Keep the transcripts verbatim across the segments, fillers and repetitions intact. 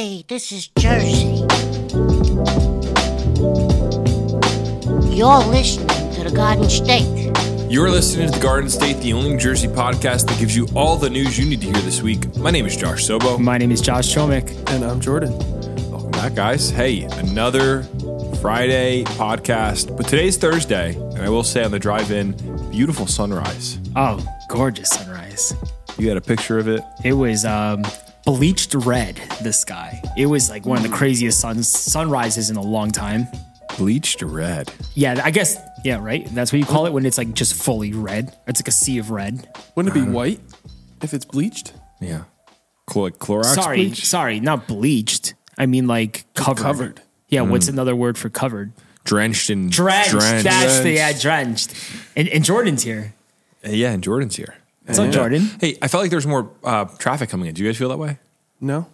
Hey, this is Jersey. You're listening to the Garden State. You're listening to The Garden State, the only New Jersey podcast that gives you all the news you need to hear this week. My name is Josh Sobo. My name is Josh Chomik. And I'm Jordan. Welcome back, guys. Hey, another Friday podcast. But today's Thursday, and I will say on the drive-in, beautiful sunrise. Oh, gorgeous sunrise. You had a picture of it? It was um, bleached red, the sky. It was like one of the craziest sun- sunrises in a long time. Bleached red. Yeah, I guess, yeah, right? That's what you call it when it's like just fully red. It's like a sea of red. Wouldn't it be white if it's bleached? Yeah. Cl- like Clorox Sorry, bleach? sorry, not bleached. I mean like covered. Covered. Yeah, what's another word for covered? Drenched in... Drenched. drenched. That's the, yeah, drenched. And, and Jordan's here. Uh, Yeah, and Jordan's here. What's up, Jordan? Hey, I felt like there's more uh, traffic coming in. Do you guys feel that way? No.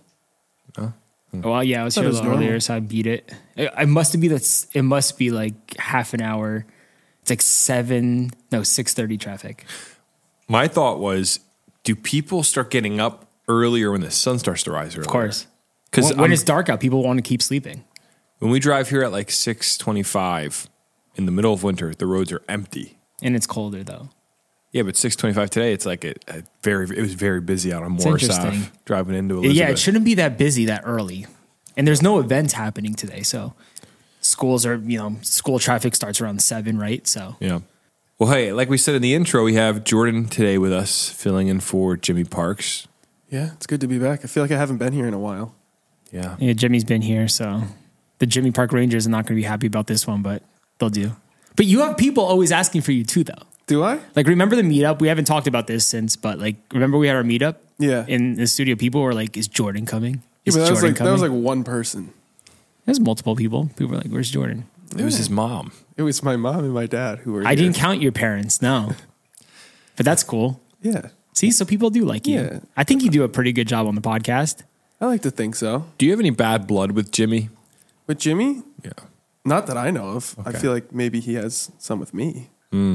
Well, yeah, I was That here a is little normal. earlier, so I beat it. It, it must be that's. It must be like half an hour. It's like seven, no, six thirty traffic. My thought was, do people start getting up earlier when the sun starts to rise earlier? Of course, Because when, when it's dark out, people want to keep sleeping. when we drive here at like six twenty-five in the middle of winter, the roads are empty. And it's colder though. Yeah, but six twenty-five today, it's like a, a very. It was very busy out on Morris Ave, interesting. driving into Elizabeth. Yeah, it shouldn't be that busy that early, and there's no events happening today. So schools are, you know, school traffic starts around seven, right? So Yeah. Well, hey, like we said in the intro, we have Jordan today with us, filling in for Jimmy Parks. Yeah, it's good to be back. I feel like I haven't been here in a while. Yeah. yeah, Jimmy's been here, so the Jimmy Park Rangers are not going to be happy about this one, but they'll do. But you have people always asking for you too, though. Do I? Like, remember the meetup? We haven't talked about this since, but like, remember we had our meetup? Yeah. In the studio, people were like, "Is Jordan coming? Yeah, Is but that was Jordan like coming?" that was like one person. There's multiple people. People were like, "Where's Jordan?" It was his mom. It was my mom and my dad who were I here. didn't count your parents, no. But that's cool. Yeah. See, so people do like you. Yeah. I think you do a pretty good job on the podcast. I like to think so. Do you have any bad blood with Jimmy? With Jimmy? Yeah. Not that I know of. I Okay. feel like maybe he has some with me.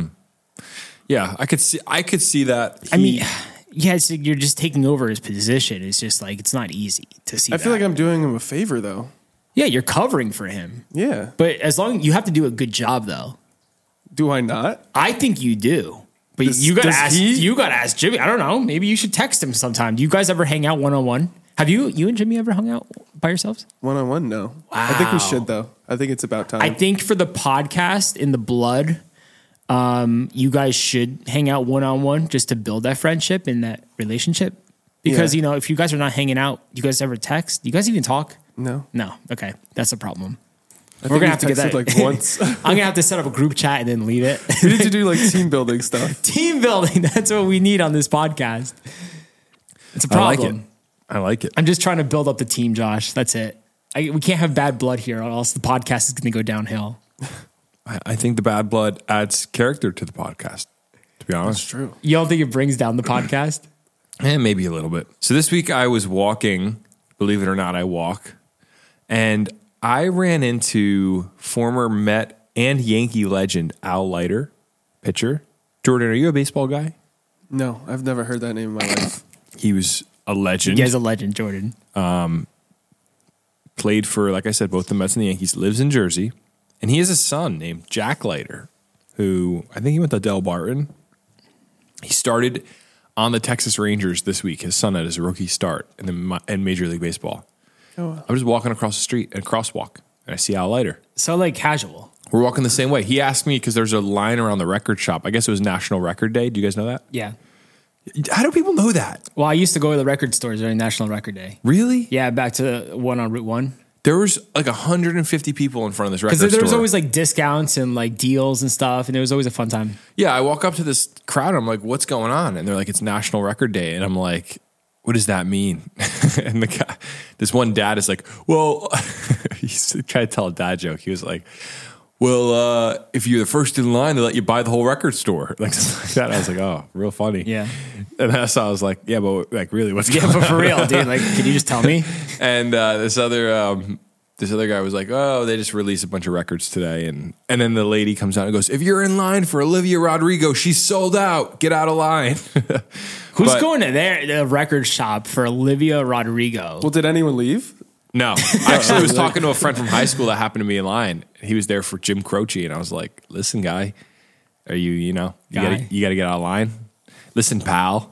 Yeah, I could see. I could see that. I He- mean, yeah, it's, you're just taking over his position. It's just like, it's not easy to see I feel that. like I'm doing him a favor though. Yeah, you're covering for him. Yeah. But as long you have to do a good job, though. Do I not? I think you do. But Does- you gotta does ask. he? You gotta ask Jimmy. I don't know. Maybe you should text him sometime. Do you guys ever hang out one on one? Have you you and Jimmy ever hung out by yourselves? One on one, no. I think we Wow. should though. I think it's about time. I think for the podcast in the blood, um, you guys should hang out one on one just to build that friendship and that relationship. Because Yeah. you know, if you guys are not hanging out, you guys ever text? You guys even talk? no. No. Okay, that's a problem. I We're think gonna we have to get that texted, like once. I'm gonna have to set up a group chat and then leave it. We need to do like team building stuff. Team building. That's what we need on this podcast. It's a I like problem. it. I like it. I'm just trying to build up the team, Josh. That's it. I, we can't have bad blood here, or else the podcast is going to go downhill. I, I think the bad blood adds character to the podcast. To be honest, It's true. You don't think it brings down the podcast? and maybe a little bit. So this week I was walking. Believe it or not, I walk, and I ran into former Met and Yankee legend Al Leiter, pitcher. Jordan, are you a baseball guy? No, I've never heard that name in my life. He was a legend. He has a legend, Jordan. Played for, like I said, both the Mets and the Yankees. Lives in Jersey, and he has a son named Jack Leiter, who I think he went to Del Barton. He started on the Texas Rangers this week. His son had his rookie start in the mi- in Major League Baseball. Oh, wow. I'm just walking across the street in a crosswalk, and I see Al Leiter. So, like, casual. We're walking the same way. He asked me because there's a line around the record shop. I guess it was National Record Day. Do you guys know that? Yeah. How do people know that? Well, I used to go to the record stores during National Record Day. Really? Yeah, back to the one on Route one. There was like one hundred fifty people in front of this record Because store. there was always, like, discounts and, like, deals and stuff, and it was always a fun time. Yeah, I walk up to this crowd. I'm like, "What's going on?" And they're like, "It's National Record Day." And I'm like, "What does that mean?" And the guy, this one dad is like, "Well," he's trying to tell a dad joke. He was like, "Well, uh, if you're the first in line, they let you buy the whole record store," like something like that. I was like, "Oh, real funny." Yeah. And that's how I was like, "Yeah, but like, really, what's Yeah, going but on?" for real, dude. Like, can you just tell me? And uh, this other um, this other guy was like, "Oh, they just released a bunch of records today," and and then the lady comes out and goes, "If you're in line for Olivia Rodrigo, she's sold out. Get out of line." Who's But- going to their the record shop for Olivia Rodrigo? Well, did anyone leave? No, actually, I was talking to a friend from high school that happened to be in line. He was there for Jim Croce, and I was like, "Listen, guy, are you, you know, you Guy. gotta, you gotta get out of line. Listen, pal."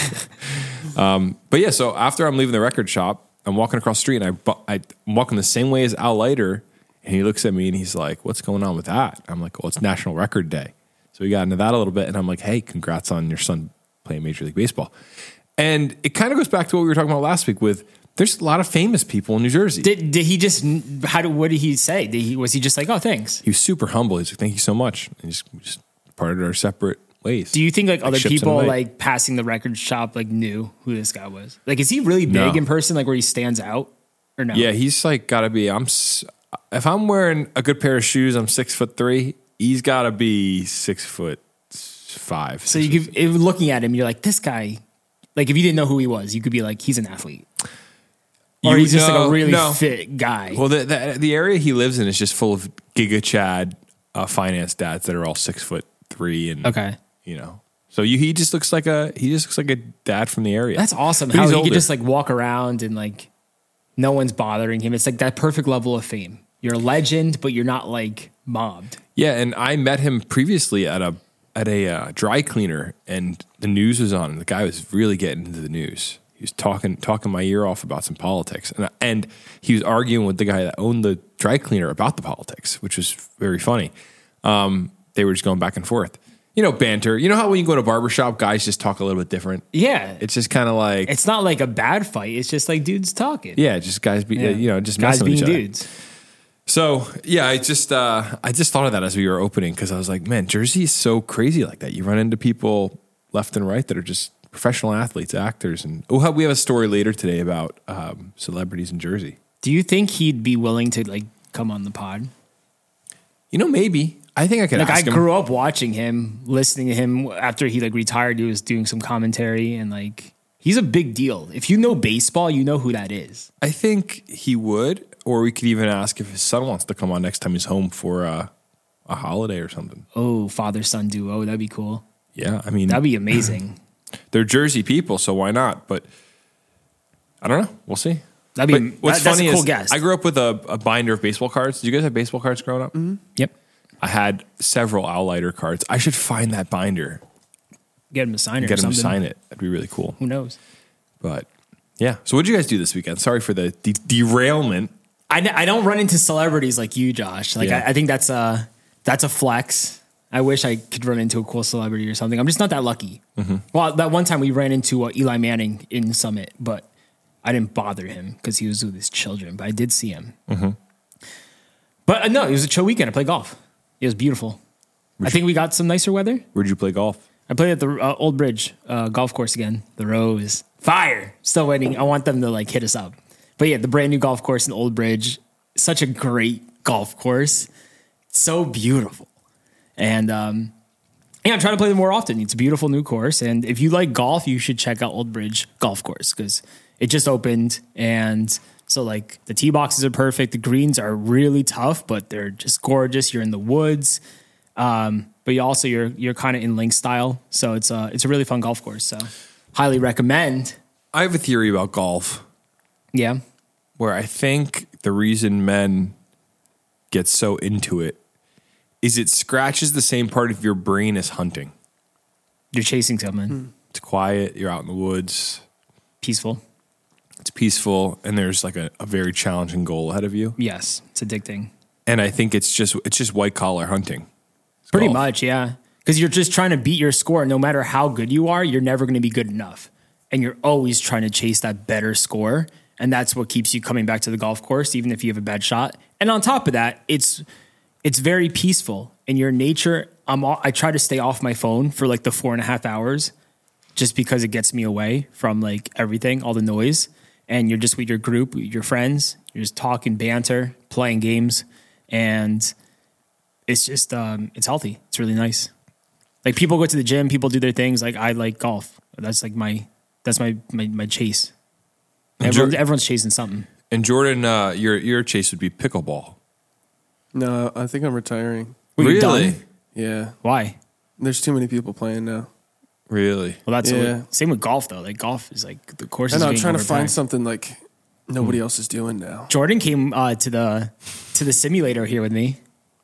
um, but yeah, so after I'm leaving the record shop, I'm walking across the street, and I, bu- I, I'm walking the same way as Al Leiter, and he looks at me and he's like, "What's going on with that?" I'm like, "Well, it's National Record Day." So we got into that a little bit, and I'm like, "Hey, congrats on your son playing Major League Baseball." And it kind of goes back to what we were talking about last week with. There's a lot of famous people in New Jersey. Did did he just? How did what did he say? Did he was he just like, oh, thanks? He was super humble. He's like, "Thank you so much." And just just parted our separate ways. Do you think like, Like other ships in people the night. like passing the record shop like knew who this guy was? Like, is he really big No. in person? Like where he stands out or no? Yeah, he's like got to be. I'm s- if I'm wearing a good pair of shoes, I'm six foot three. He's got to be six foot five. So you could if looking at him, you're like, this guy. Like if you didn't know who he was, you could be like, he's an athlete. Or You he's just like know- a really no. fit guy. Well, the, the the area he lives in is just full of Giga Chad uh, finance dads that are all six foot three and Okay. you know. So you, he just looks like a he just looks like a dad from the area. That's awesome. But How he's he older. could just like walk around and like no one's bothering him. It's like that perfect level of fame. You're a legend, but you're not like mobbed. Yeah, and I met him previously at a at a uh, dry cleaner, and the news was on, and the guy was really getting into the news. He was talking talking my ear off about some politics, and and he was arguing with the guy that owned the dry cleaner about the politics, which was very funny. Um, they were just going back and forth, you know, banter. You know how when you go to a barbershop, guys just talk a little bit different. Yeah. It's just kind of like It's not like a bad fight. It's just like dudes talking. yeah, just guys be Yeah. you know just guys messing with being each other. dudes. So yeah, I just uh, I just thought of that as we were opening because I was like, man, Jersey is so crazy like that. You run into people left and right that are just professional athletes, actors, and oh, we have a story later today about um, celebrities in Jersey. Do you think he'd be willing to like come on the pod? You know, maybe I think I could Like I ask him. grew up watching him, listening to him after he like retired. He was doing some commentary and like he's a big deal. If you know baseball, you know who that is. I think he would, or we could even ask if his son wants to come on next time he's home for uh, a holiday or something. Oh, father son duo. That'd be cool. Yeah, I mean, That'd be amazing. they're Jersey people, so why not? But I don't know. We'll see. That'd be But what's that- that's funny a cool is guest. I grew up with a, a binder of baseball cards. Did you guys have baseball cards growing up? Yep. I had several Al Leiter cards. I should find that binder, Get him to sign it. get or him to something. sign it. That'd be really cool. Who knows? But yeah. So what did you guys do this weekend? Sorry for the de- derailment. I, I don't run into celebrities like you, Josh. Like Yeah. I, I think that's a that's a flex. I wish I could run into a cool celebrity or something. I'm just not that lucky. Mm-hmm. Well, that one time we ran into uh, Eli Manning in Summit, but I didn't bother him because he was with his children. But I did see him. Mm-hmm. But uh, no, it was a chill weekend. I played golf. It was beautiful. I think we got some nicer weather. Where'd you play golf? I played at the uh, Old Bridge uh, golf course again. The Rose. Fire. Still waiting. I want them to like hit us up. But yeah, the brand new golf course in Old Bridge. Such a great golf course. So beautiful. And um, yeah, I'm trying to play them more often. It's a beautiful new course. And if you like golf, you should check out Old Bridge Golf Course because it just opened. And so like the tee boxes are perfect. The greens are really tough, but they're just gorgeous. You're in the woods. Um, but you also you're you're kind of in link style, so it's a it's a really fun golf course. So highly recommend. I have a theory about golf Yeah, where I think the reason men get so into it is it scratches the same part of your brain as hunting. you're chasing someone It's quiet. You're out in the woods. peaceful. It's peaceful, and there's like a, a very challenging goal ahead of you. Yes, it's addicting. And I think it's just it's just white collar hunting. It's Pretty golf. much, yeah. Because you're just trying to beat your score. No matter how good you are, you're never going to be good enough, and you're always trying to chase that better score. And that's what keeps you coming back to the golf course, even if you have a bad shot. And on top of that, it's it's very peaceful. In your nature, I'm all, I try to stay off my phone for like the four and a half hours, just because it gets me away from like everything, all the noise. And you're just with your group, your friends. You're just talking banter, playing games, and it's just um, it's healthy. It's really nice. Like people go to the gym, people do their things. Like I like golf. That's like my that's my my, my chase. And Everyone, Jor- everyone's chasing something. And Jordan, uh, your your chase would be pickleball. No, I think I'm retiring. Were you Really? done? Yeah. Why? There's too many people playing now. Really? Well, that's Yeah. what, same with golf though. Like golf is like the I courses. know, are I'm getting trying to find overpacked. something like Nobody else is doing now. Jordan came uh, to the to the simulator here with me.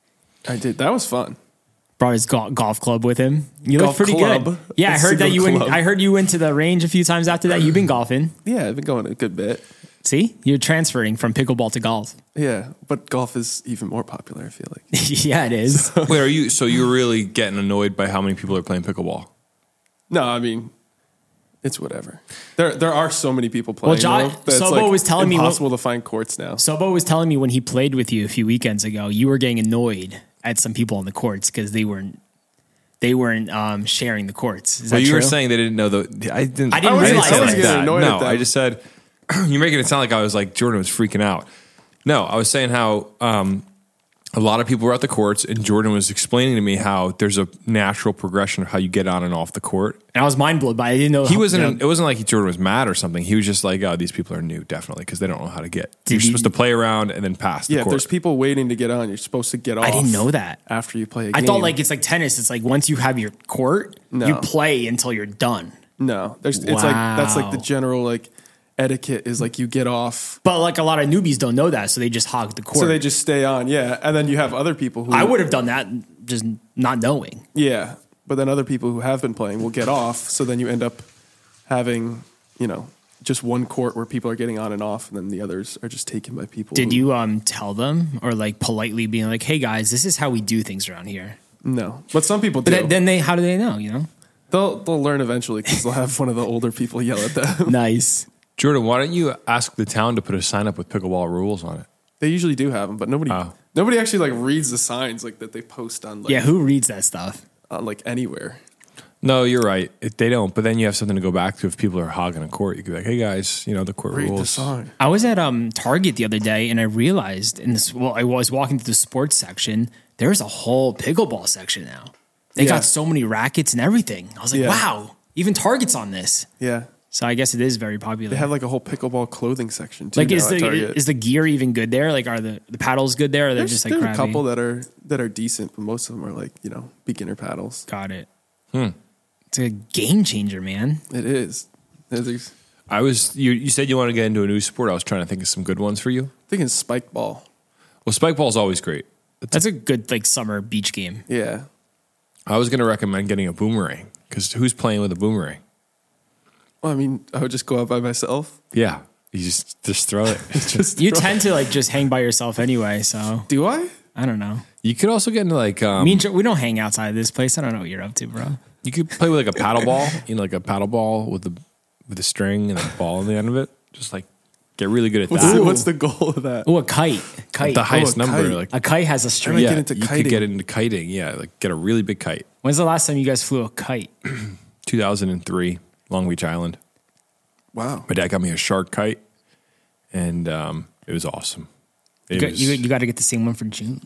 I did. That was fun. Brought his go- golf club with him. You look Golf pretty club. good. Yeah, I It's heard a that you went. club. I heard you went to the range a few times after that. You've been golfing. Yeah, I've been going a good bit. See, you're transferring from pickleball to golf. Yeah, but golf is even more popular, I feel like. Yeah, it is. Wait, are you? So you're really getting annoyed by how many people are playing pickleball? No, I mean, it's whatever. There there are so many people playing. Well, Jo- though, that it's, Sobo was telling me when- impossible to find courts now. Sobo was telling me when he played with you a few weekends ago, you were getting annoyed at some people on the courts because they weren't they weren't um, sharing the courts. Is Well, that you true? were saying they didn't know the. I didn't. I didn't realize say that. it like I was that. getting annoyed No, at them. I just said you're making it sound like I was like Jordan was freaking out. No, I was saying how um, a lot of people were at the courts, and Jordan was explaining to me how there's a natural progression of how you get on and off the court. And I was mind blown, but I didn't know He wasn't. you know, It wasn't like Jordan was mad or something. He was just like, "Oh, these people are new, definitely, because they don't know how to get." Did You're you- supposed to play around and then pass the Yeah, if court. there's people waiting to get on, you're supposed to get off. I didn't know that. After you play a I game. thought like it's like tennis. It's like once you have your court, No. you play until you're done. No, there's it's like that's like the Wow. general like etiquette is like you get off, But like a lot of newbies don't know that, so they just hog the court. so they just stay on. Yeah, and then you have other people who I would have done that just not knowing. Yeah, but then other people who have been playing will get off. So then you end up having you know just one court where people are getting on and off, and then the others are just taken by people. Did who- you um tell them or like politely being like, "Hey guys, this is how we do things around here"? No, but some people do. But then- then they, how do they know? You know, they'll they'll learn eventually because they'll have one of the older people yell at them. nice. Jordan, why don't you ask the town to put a sign up with pickleball rules on it? They usually do have them, but nobody Oh. nobody actually like reads the signs like that they post on like Yeah, who reads that stuff? on like anywhere. No, you're right. It, they don't. But then you have something to go back to if people are hogging a court. You could be like, "Hey guys, you know the court Read rules." the sign. I was at um Target the other day and I realized in this. Well, I was walking through the sports section. There's a whole pickleball section now. They Yeah. got so many rackets and everything. I was like, Yeah. wow, even Target's on this. Yeah, So I guess it is very popular. they have like a whole pickleball clothing section too. like, now is at the Target. is the gear even good there? Like, are the, the paddles good there? Or are they There's, just like there's crappy? a couple that are that are decent, but most of them are like you know beginner paddles. Got it. It's a game changer, man. It is. There's, I was. You, you said you want to get into a new sport. I was trying to think of some good ones for you. thinking spike ball. Well, spike ball is always great. That's a good like summer beach game. Yeah, I was going to recommend getting a boomerang because who's playing with a boomerang? well, I mean, I would just go out by myself. Yeah, you just just throw it. Just You throw- tend to like just hang by yourself anyway, so do I? I don't know. You could also get into like um, Me and Jo- we don't hang outside of this place. I don't know what you're up to, bro. you could play with like a paddle ball. You know, like a paddle ball with the with a string and a ball on the end of it. Just like get really good at What's that. the, what's the goal of that? Oh, a kite. Kite. the highest a number, kite. like A kite has a I string. might yeah, get into you could kiting. get into kiting. Yeah, like get a really big kite. When's the last time you guys flew a kite? two thousand three, Long Beach Island. Wow. My dad got me a shark kite, and um, it was awesome. It You got, was- you, you got to get the same one for June.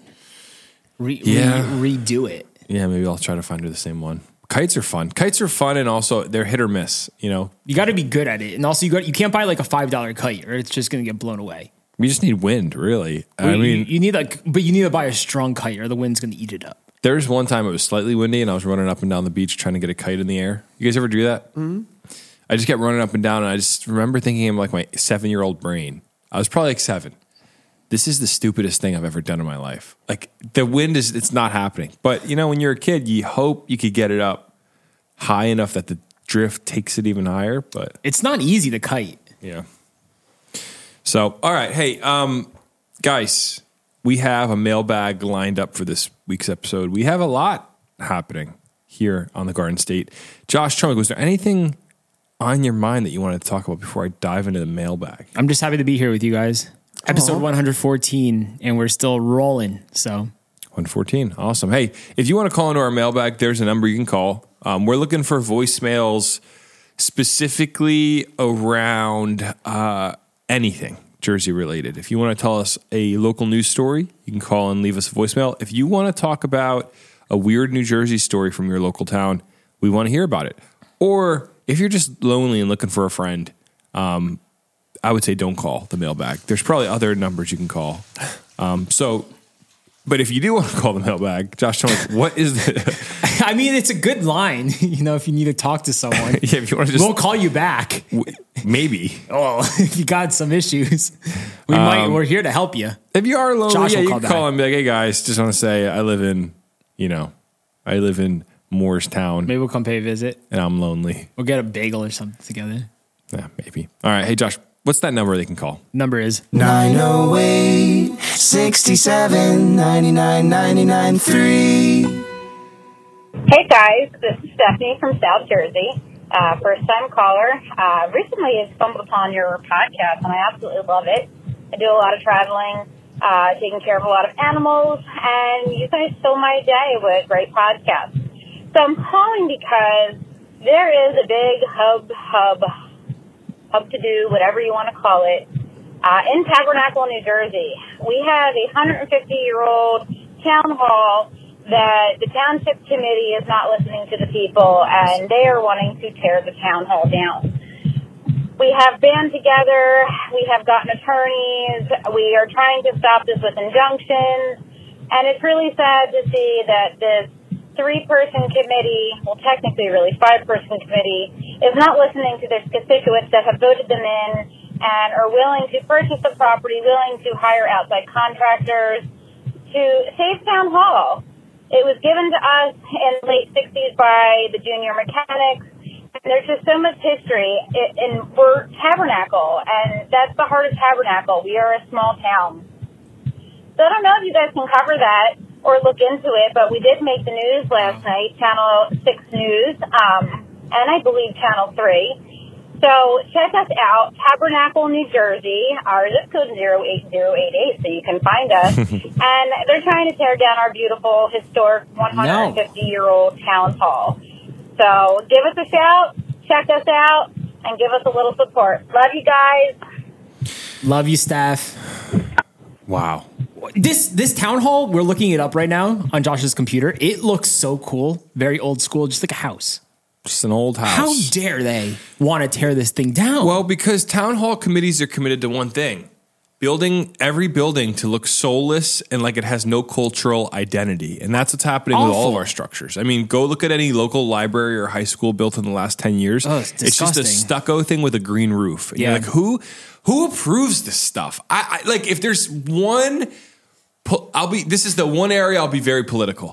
Re, Yeah. re, redo it. yeah, maybe I'll try to find her the same one. Kites are fun. Kites are fun, and also they're hit or miss. You know, You got to be good at it, and also you got you can't buy like a five dollar kite, or it's just gonna get blown away. we just need wind, really. I You- mean, you need like, but you need to buy a strong kite, or the wind's gonna eat it up. there's one time it was slightly windy, and I was running up and down the beach trying to get a kite in the air. You guys ever do that? Mm-hmm. I just kept running up and down, and I just remember thinking in like my seven year old brain. I was probably like seven. This is the stupidest thing I've ever done in my life. Like the wind is, it's not happening. But you know, when you're a kid, you hope you could get it up high enough that the drift takes it even higher. But It's not easy to kite. yeah. So, all right. Hey, um, guys, we have a mailbag lined up for this week's episode. We have a lot happening here on the Garden State. Josh Trummick, was there anything on your mind that you wanted to talk about before I dive into the mailbag? I'm just happy to be here with you guys. Episode one fourteen, and we're still rolling. So one fourteen. Awesome. Hey, if you want to call into our mailbag, there's a number you can call. Um, we're looking for voicemails specifically around uh, anything Jersey related. If you want to tell us a local news story, you can call and leave us a voicemail. If you want to talk about a weird New Jersey story from your local town, we want to hear about it. Or if you're just lonely and looking for a friend, um, I would say don't call the mailbag. There's probably other numbers you can call. Um, so, but if you do want to call the mailbag, Josh, tell me, what is the... I mean, it's a good line. You know, if you need to talk to someone, Yeah, if you want to just we'll call you back. w- maybe Oh, if you got some issues, we might. We're here to help you. if you are lonely, Josh yeah, will you call can call back. and be like, hey guys, just want to say I live in, you know, I live in Moorestown Maybe we'll come pay a visit. and I'm lonely. We'll get a bagel or something together. Yeah, maybe. All right, hey Josh, what's that number they can call? Number is nine oh eight, sixty-seven, ninety-nine, ninety-nine, three. Hey guys, this is Stephanie from South Jersey. Uh, first time caller. Uh, recently I stumbled upon your podcast and I absolutely love it. I do a lot of traveling, uh, taking care of a lot of animals, and you guys fill my day with great podcasts. So I'm calling because there is a big hub, hub, hub to do, whatever you want to call it, uh, in Tabernacle, New Jersey. We have a one hundred fifty year old town hall that the township committee is not listening to the people, and they are wanting to tear the town hall down. We have band together. We have gotten attorneys. We are trying to stop this with injunctions, and it's really sad to see that this three-person committee, well, technically really five-person committee, is not listening to their constituents that have voted them in and are willing to purchase the property, willing to hire outside contractors to save town hall. It was given to us in the late sixties by the junior mechanics. And there's just so much history. It, and we're Tabernacle, and that's the heart of Tabernacle. We are a small town. So I don't know if you guys can cover that or look into it, but we did make the news last night, Channel six News, um, and I believe Channel three. So check us out, Tabernacle, New Jersey. Our zip code is zero eight zero eight eight, so you can find us. And they're trying to tear down our beautiful, historic, one hundred fifty year old town hall. So give us a shout, check us out, and give us a little support. Love you guys. love you, staff. Wow. This this town hall, we're looking it up right now on Josh's computer. It looks so cool, very old school, just like a house. Just an old house. How dare they want to tear this thing down? Well, because town hall committees are committed to one thing: building every building to look soulless and like it has no cultural identity. And that's what's happening with all of Awful. our structures. I mean, go look at any local library or high school built in the last ten years. Oh, it's just a disgusting. stucco thing with a green roof. And Yeah. You're like, who who approves this stuff? I, I like if there's one po- I'll be this is the one area I'll be very political.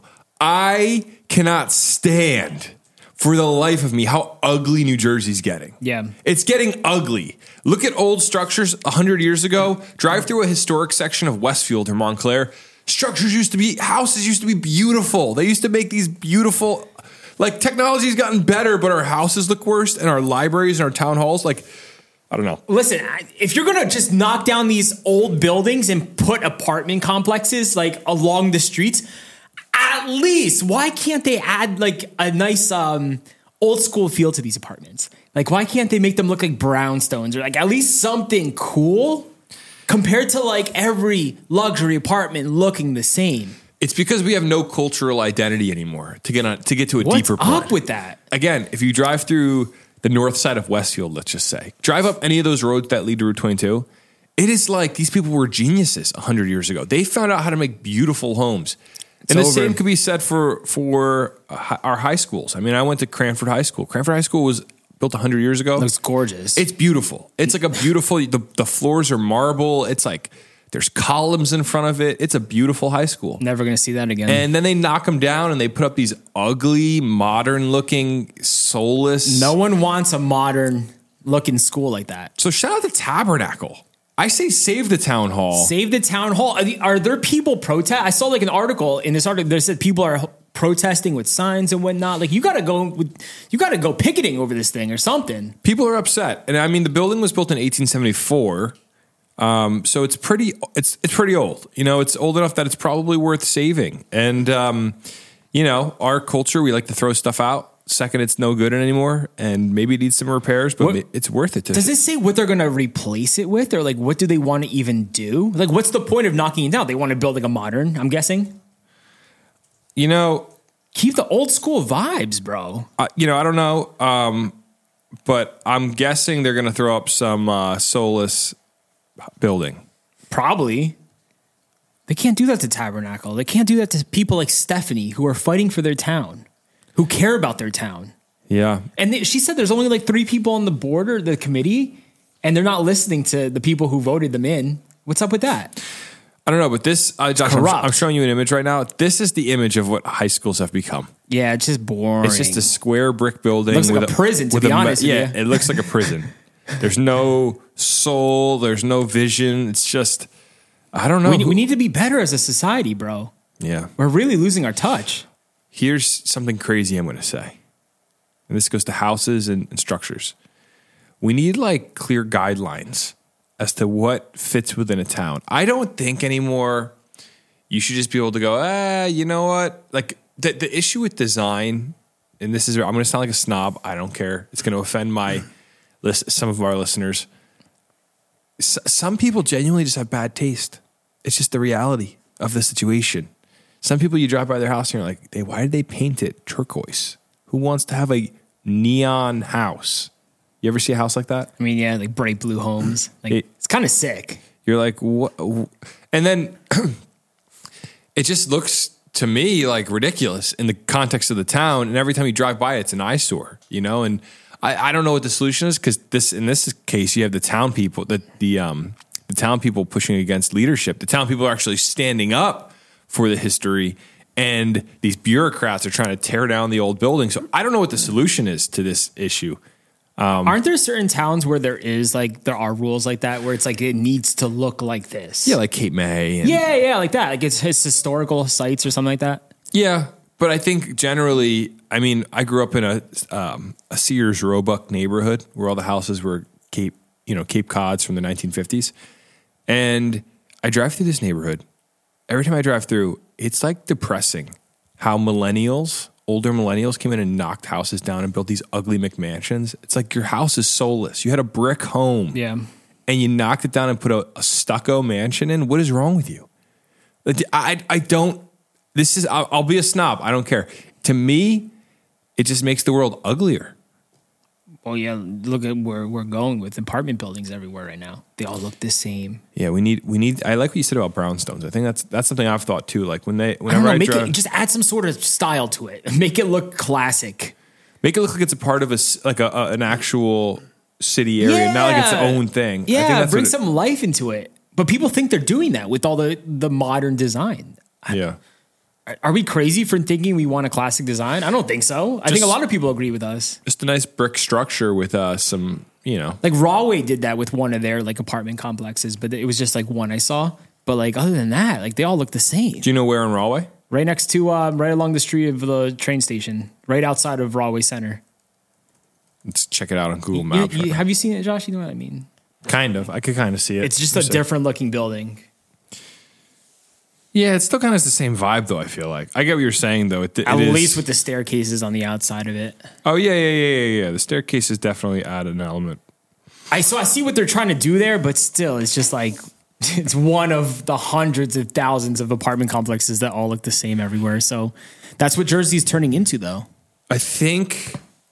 I cannot stand for the life of me how ugly New Jersey's getting. Yeah. It's getting ugly. Look at old structures one hundred years ago. Drive through a historic section of Westfield or Montclair. Structures used to be, houses used to be beautiful. They used to make these beautiful, like technology's gotten better, but our houses look worse and our libraries and our town halls, like, I don't know. Listen, I- if you're going to just knock down these old buildings and put apartment complexes like along the streets, at least why can't they add like a nice um, old school feel to these apartments? Like, why can't they make them look like brownstones or like at least something cool compared to like every luxury apartment looking the same? It's because we have no cultural identity anymore to get on, to get to a What's deeper point. up with that? Again, if you drive through the north side of Westfield, let's just say, drive up any of those roads that lead to Route twenty-two, it is like these people were geniuses one hundred years ago. They found out how to make beautiful homes. And the over. same could be said for for uh, our high schools. I mean, I went to Cranford High School. Cranford High School was built one hundred years ago. Looks gorgeous. It's beautiful. It's like a beautiful, the, the floors are marble. It's like there's columns in front of it. It's a beautiful high school. Never going to see that again. And then they knock them down and they put up these ugly, modern looking, soulless. No one wants a modern looking school like that. So shout out to Tabernacle. I say save the town hall. Save the town hall. Are, the, are there people protest? I saw like an article in this article. They said people are protesting with signs and whatnot. Like you got to go with, you got to go picketing over this thing or something. People are upset, and I mean the building was built in eighteen seventy-four, um, so it's pretty. It's it's pretty old. You know, it's old enough that it's probably worth saving. And um, you know, our culture, we like to throw stuff out. Second, it's no good anymore, and maybe it needs some repairs, but What- it's worth it. To Does it say what they're going to replace it with, or like what do they want to even do? Like, what's the point of knocking it down? They want to build like a modern. I'm guessing. You know, Keep the old school vibes, bro. uh, you know, I don't know, um, but I'm guessing they're going to throw up some uh, soulless building. Probably. They can't do that to Tabernacle. They can't do that to people like Stephanie who are fighting for their town. who care about their town. Yeah. And they, she said there's only like three people on the board or the committee, and they're not listening to the people who voted them in. What's up with that? I don't know, but this, uh, Josh, I'm, Corrupt. I'm showing you an image right now. This is the image of what high schools have become. Yeah, it's just boring. It's just a square brick building. Looks like with a prison, to with be me- honest with Yeah, you. it looks like a prison. There's no soul. There's no vision. It's just, I don't know. we, who- we need to be better as a society, bro. yeah. We're really losing our touch. Here's something crazy I'm going to say. And this goes to houses and, and structures. We need like clear guidelines as to what fits within a town. I don't think anymore you should just be able to go, ah, you know what? Like the, the issue with design, and this is, I'm going to sound like a snob. I don't care. It's going to offend my list, some of our listeners. S- some people genuinely just have bad taste. It's just the reality of the situation. Some people, you drive by their house and you're like, hey, why did they paint it turquoise? Who wants to have a neon house? You ever see a house like that? I mean, yeah, like bright blue homes. Like It- it's kind of sick. You're like, what? And then it just looks to me like ridiculous in the context of the town. And every time you drive by, it's an eyesore, you know? And I, I don't know what the solution is, because this, in this case, you have the town people, the, the, um, the town people pushing against leadership. The town people are actually standing up for the history, and these bureaucrats are trying to tear down the old building. So I don't know what the solution is to this issue. Um, Aren't there certain towns where there is like, there are rules like that, where it's like, it needs to look like this? Yeah, like Cape May. And Yeah, yeah, like that. Like it's, it's historical sites or something like that. Yeah, but I think generally, I mean, I grew up in a um, a Sears Roebuck neighborhood where all the houses were Cape, you know, Cape Cods from the nineteen fifties, and I drive through this neighborhood. Every time I drive through, it's like depressing how millennials, older millennials, came in and knocked houses down and built these ugly McMansions. It's like your house is soulless. You had a brick home, Yeah. and you knocked it down and put a, a stucco mansion in. What is wrong with you? Like, I I don't. This is. I'll, I'll be a snob. I don't care. To me, it just makes the world uglier. Well, yeah, look at where we're going with apartment buildings everywhere right now. They all look the same. Yeah, we need. We need. I like what you said about brownstones. I think that's that's something I've thought too. Like when they, I don't whenever know, I, make drive, it, just add some sort of style to it. Make it look classic. make it look like it's a part of a s- like a, a an actual city area, not like it's its Yeah. own thing. I think Yeah, that's bring what it- some life into it. But people think they're doing that with all the, the modern design. Yeah. Are- Are we crazy for thinking we want a classic design? I don't think so. I think a Just- lot of people agree with us. Just a nice brick structure with uh, some, you know. Like Rahway did that with one of their like apartment complexes, but it was just like one I saw. But like other than that, like they all look the same. Do you know where in Rahway? Right next to, uh, right along the street of the train station, right outside of Rahway Center. Let's check it out on Google You- Maps. you- right now. have you seen it, Josh? You know what I mean? Kind of. I could kind of see it. It's just a So- different looking building. Yeah, it still kind of has the same vibe, though. I feel like I get what you're saying, though. It, it At is- least with the staircases on the outside of it. Oh yeah, yeah, yeah, yeah, yeah. The staircase is definitely add an element. I so I see what they're trying to do there, but still, it's just like it's one of the hundreds of thousands of apartment complexes that all look the same everywhere. So that's what Jersey's turning into, though. I think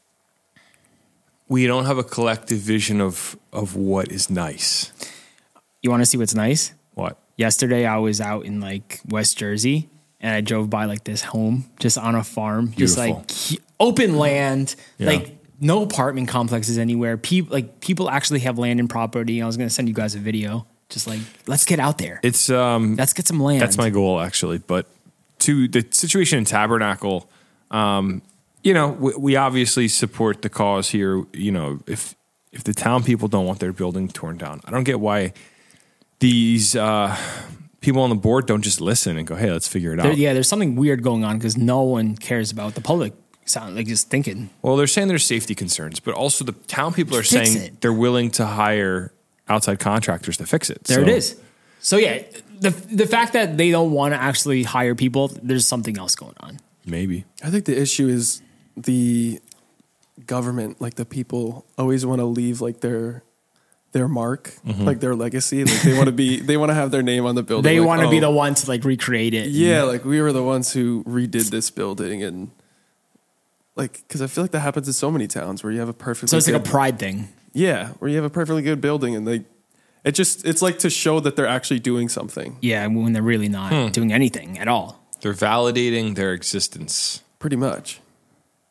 we don't have a collective vision of of what is nice. You want to see what's nice? What? Yesterday, I was out in like West Jersey, and I drove by like this home just on a farm, just Beautiful. like he- open land, Yeah. like no apartment complexes anywhere. People like people actually have land and property. I was going to send you guys a video. Just like let's get out there. It's um. Let's get some land. That's my goal, actually. But to the situation in Tabernacle, um, you know, we, we obviously support the cause here. You know, if if the town people don't want their building torn down, I don't get why these uh, people on the board don't just listen and go, "Hey, let's figure it There- out." yeah, there's something weird going on because no one cares about what the public sound like just thinking. Well, they're saying there's safety concerns, but also the town people are Fix saying it. they're willing to hire outside contractors to fix it. There So- it is. So yeah, the the fact that they don't want to actually hire people, there's something else going on. Maybe. I think the issue is the government, like the people always want to leave like their their mark, Mm-hmm. like their legacy. Like they want to be, they want to have their name on the building. They like, want to be oh, the one to like recreate it. Yeah, like we were the ones who redid this building, and like because I feel like that happens in so many towns where you have a perfectly So it's like a good- pride thing. yeah, where you have a perfectly good building, and they it just it's like to show that they're actually doing something. Yeah, when they're really not Hmm. doing anything at all. They're validating their existence. Pretty much.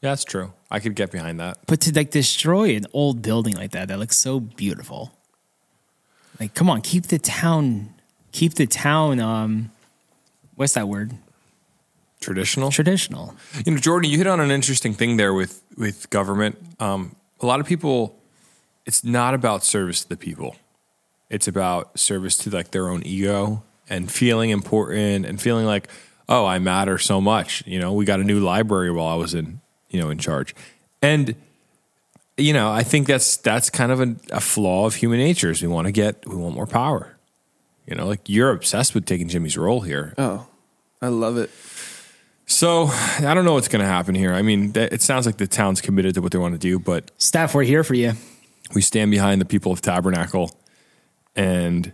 Yeah, that's true. I could get behind that. But to like destroy an old building like that, that looks so beautiful. Like, come on, keep the town, keep the town, um, what's that word? Traditional? Traditional. You know, Jordan, you hit on an interesting thing there with, with government. Um, a lot of people, it's not about service to the people. It's about service to like their own ego and feeling important and feeling like, oh, I matter so much. You know, we got a new library while I was in, you know, in charge. And, you know, I think that's, that's kind of a, a flaw of human nature is we want to get, we want more power. You know, like you're obsessed with taking Jimmy's role here. Oh, I love it. So I don't know what's going to happen here. I mean, it sounds like the town's committed to what they want to do, but Staff, we're here for you. we stand behind the people of Tabernacle. And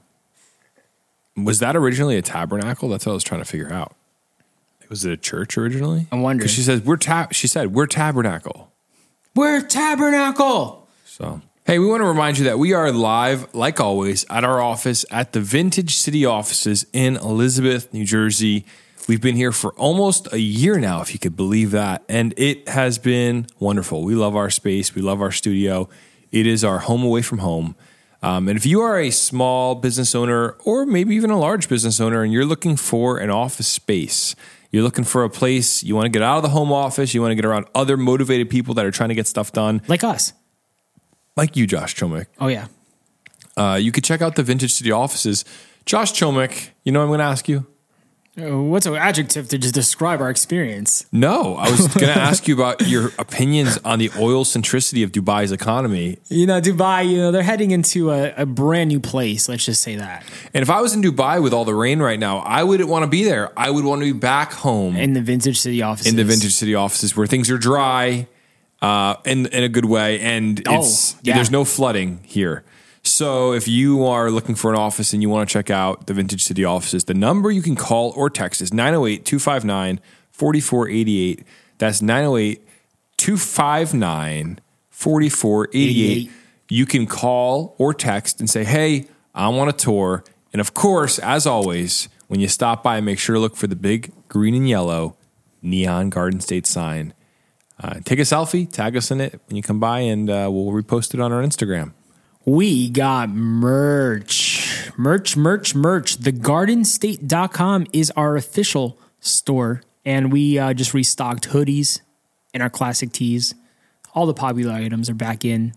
was that originally a tabernacle? That's what I was trying to figure out. Was it a church originally? I'm wondering. Because she says we're ta- She said we're Tabernacle. We're Tabernacle. So hey, we want to remind you that we are live, like always, at our office at the Vintage City offices in Elizabeth, New Jersey. We've been here for almost a year now, if you could believe that. And it has been wonderful. We love our space. We love our studio. It is our home away from home. Um, and if you are a small business owner or maybe even a large business owner and you're looking for an office space, you're looking for a place, you want to get out of the home office, you want to get around other motivated people that are trying to get stuff done. Like us. Like you, Josh Chomick. Oh, yeah. Uh, you could check out the Vintage City offices. Josh Chomick, you know what I'm going to ask you? Uh, What's an adjective to just describe our experience? No, I was going to ask you about your opinions on the oil centricity of Dubai's economy. You know, Dubai, you know, they're heading into a, a brand new place. Let's just say that. And if I was in Dubai with all the rain right now, I wouldn't want to be there. I would want to be back home In the Vintage City offices. in the Vintage City offices where things are dry uh, in, in a good way. And Oh, it's, yeah. there's no flooding here. So if you are looking for an office and you want to check out the Vintage City offices, the number you can call or text is nine oh eight, two five nine, four four eight eight. That's nine oh eight, two five nine, four four eight eight. You can call or text and say, hey, I want a tour. And of course, as always, when you stop by, make sure to look for the big green and yellow neon Garden State sign. Uh, take a selfie, tag us in it when you come by, and uh, we'll repost it on our Instagram. We got merch. Merch, merch, merch. The garden state dot com is our official store. And we uh, just restocked hoodies and our classic tees. All the popular items are back in.